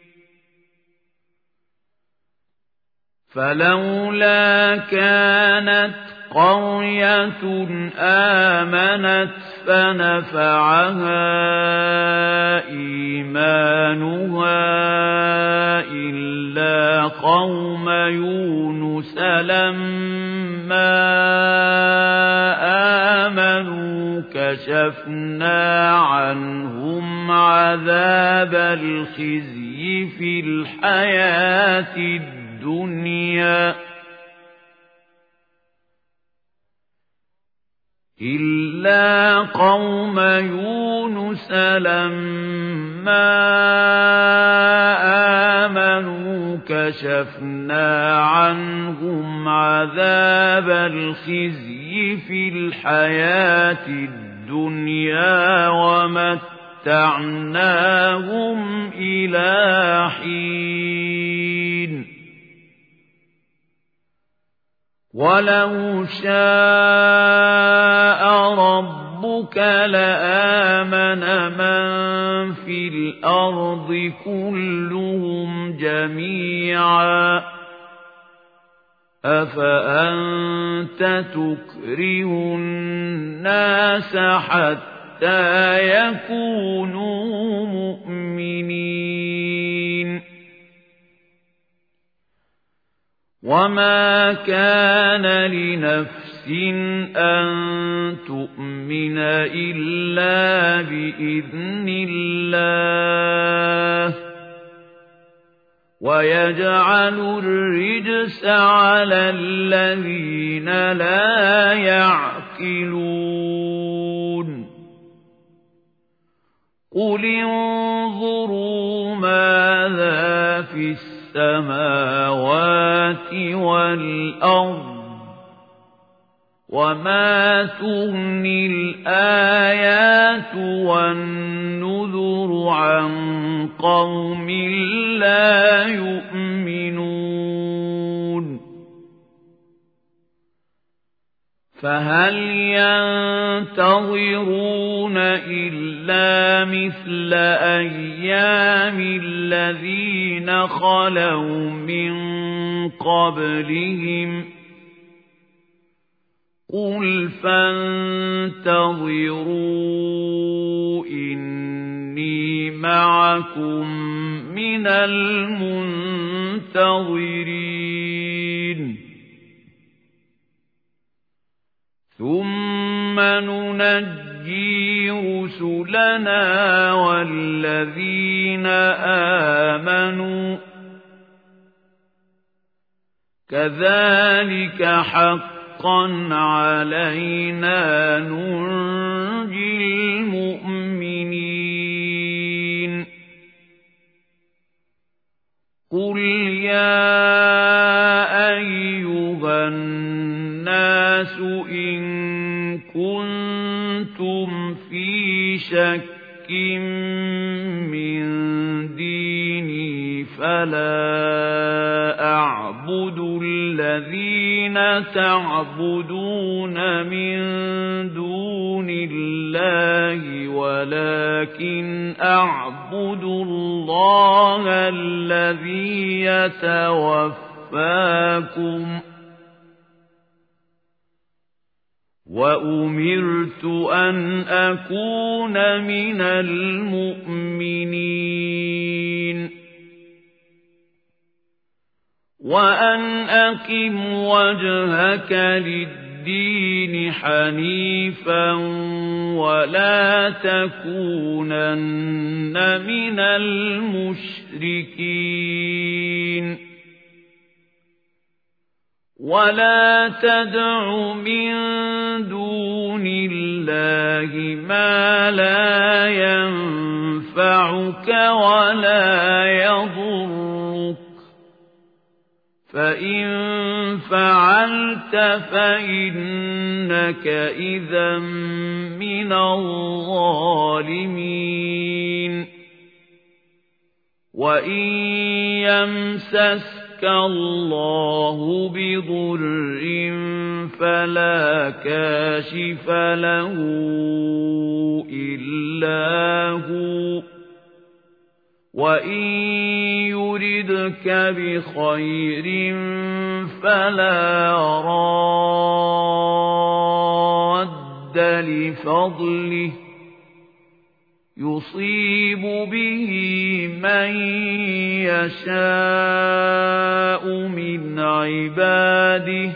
فلولا كانت قرية آمنت فنفعها إيمانها إلا قوم يونس لما آمنوا كشفنا عنهم عذاب الخزي في الحياة الدنيا إلا قوم يونس لما آمنوا كشفنا عنهم عذاب الخزي في الحياة الدنيا ومتعناهم إلى حين ولو شاء ربك لآمن من في الأرض كلهم جميعا أفأنت تكره الناس حتى يكونوا مؤمنين وما كان لنفس أن تؤمن إلا بإذن الله ويجعل الرجس على الذين لا يعقلون قل انظروا ماذا في السماوات والأرض وما تغني الآيات والنذر عن قوم لا يؤمنون فهل ينتظرون إلا مثل أيام الذين خلوا من قبلهم قل فانتظروا إني معكم من المنتظرين ثم ننجي رسلنا والذين آمنوا كذلك حقا علينا ننجي المؤمنين قل يا أيها الناس إن كنتم في شك من ديني فلا أعبد الذين تعبدون من دون الله ولكن أعبد الله الذي يتوفاكم وأمرت أن أكون من المؤمنين وأن أقم وجهك للدين حنيفا ولا تكونن من المشركين ولا تدع من دون الله ما لا ينفعك ولا يضرك فإن فعلت فإنك إذا من الظالمين وإن يمسسك الله بضر فلا كاشف له إلا هو وإن يردك بخير فلا راد لفضله يصيب به من يشاء من عباده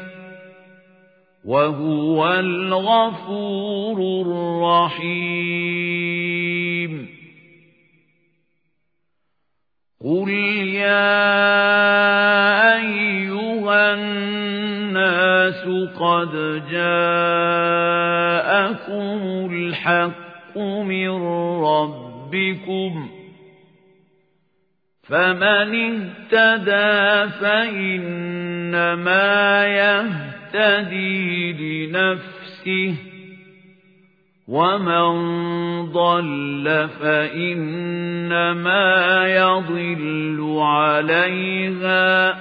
وهو الغفور الرحيم قل يا أيها الناس قد جاءكم الحق من ربكم فمن اهتدى فإنما يهتدي لنفسه ومن ضل فإنما يضل عليها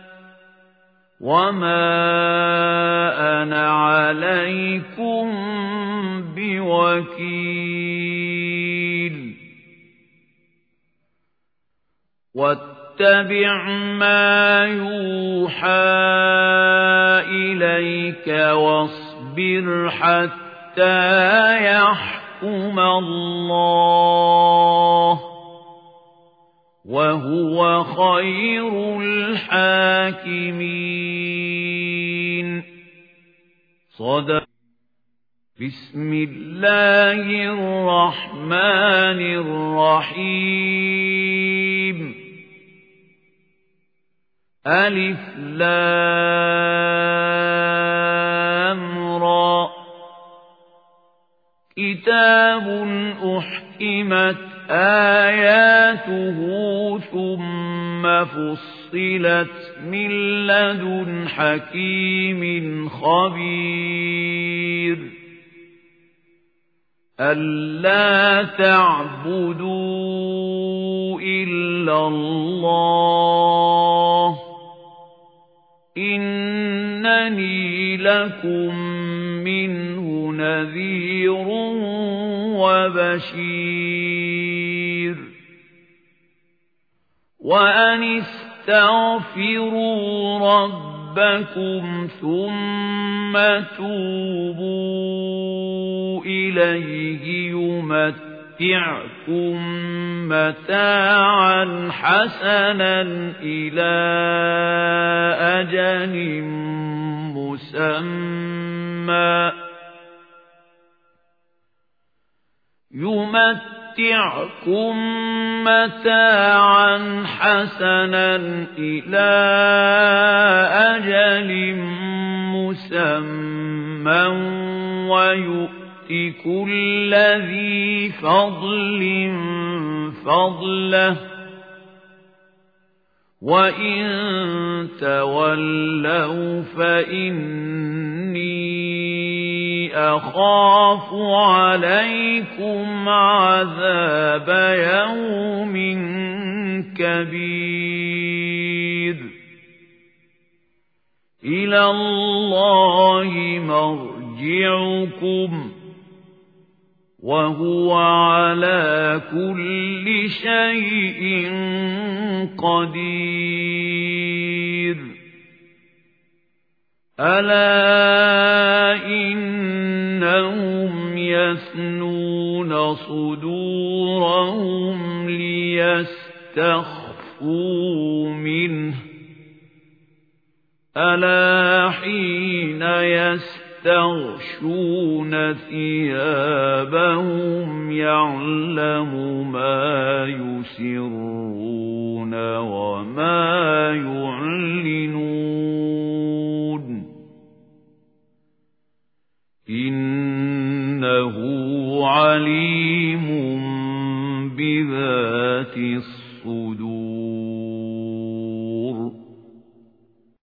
وما أنا عليكم بوكيل واتبع ما يوحى إليك واصبر حتى يحكم الله وهو خير الحاكمين صدق بسم الله الرحمن الرحيم ألف لام را كتاب أحكمت آياته ثم فصلت من لدن حكيم خبير ألا تعبدوا إلا الله إنني لكم منه نذير وبشير وأن استغفروا ربكم ثم توبوا إليه يمتعكم متاعا حسنا إلى أجل مسمى يمتعكم متاعا حسنا إلى أجل مسمى ويؤت كل ذي فضل فضله وإن تولوا فإني أخاف عليكم عذاب يوم كبير إلى الله مرجعكم وهو على كل شيء قدير ألا إنهم يثنون صدورهم ليستخفوا منه ألا حين يستغشون ثيابهم يعلم ما يسرون وما يعلنون إنه عليم بذات الصدور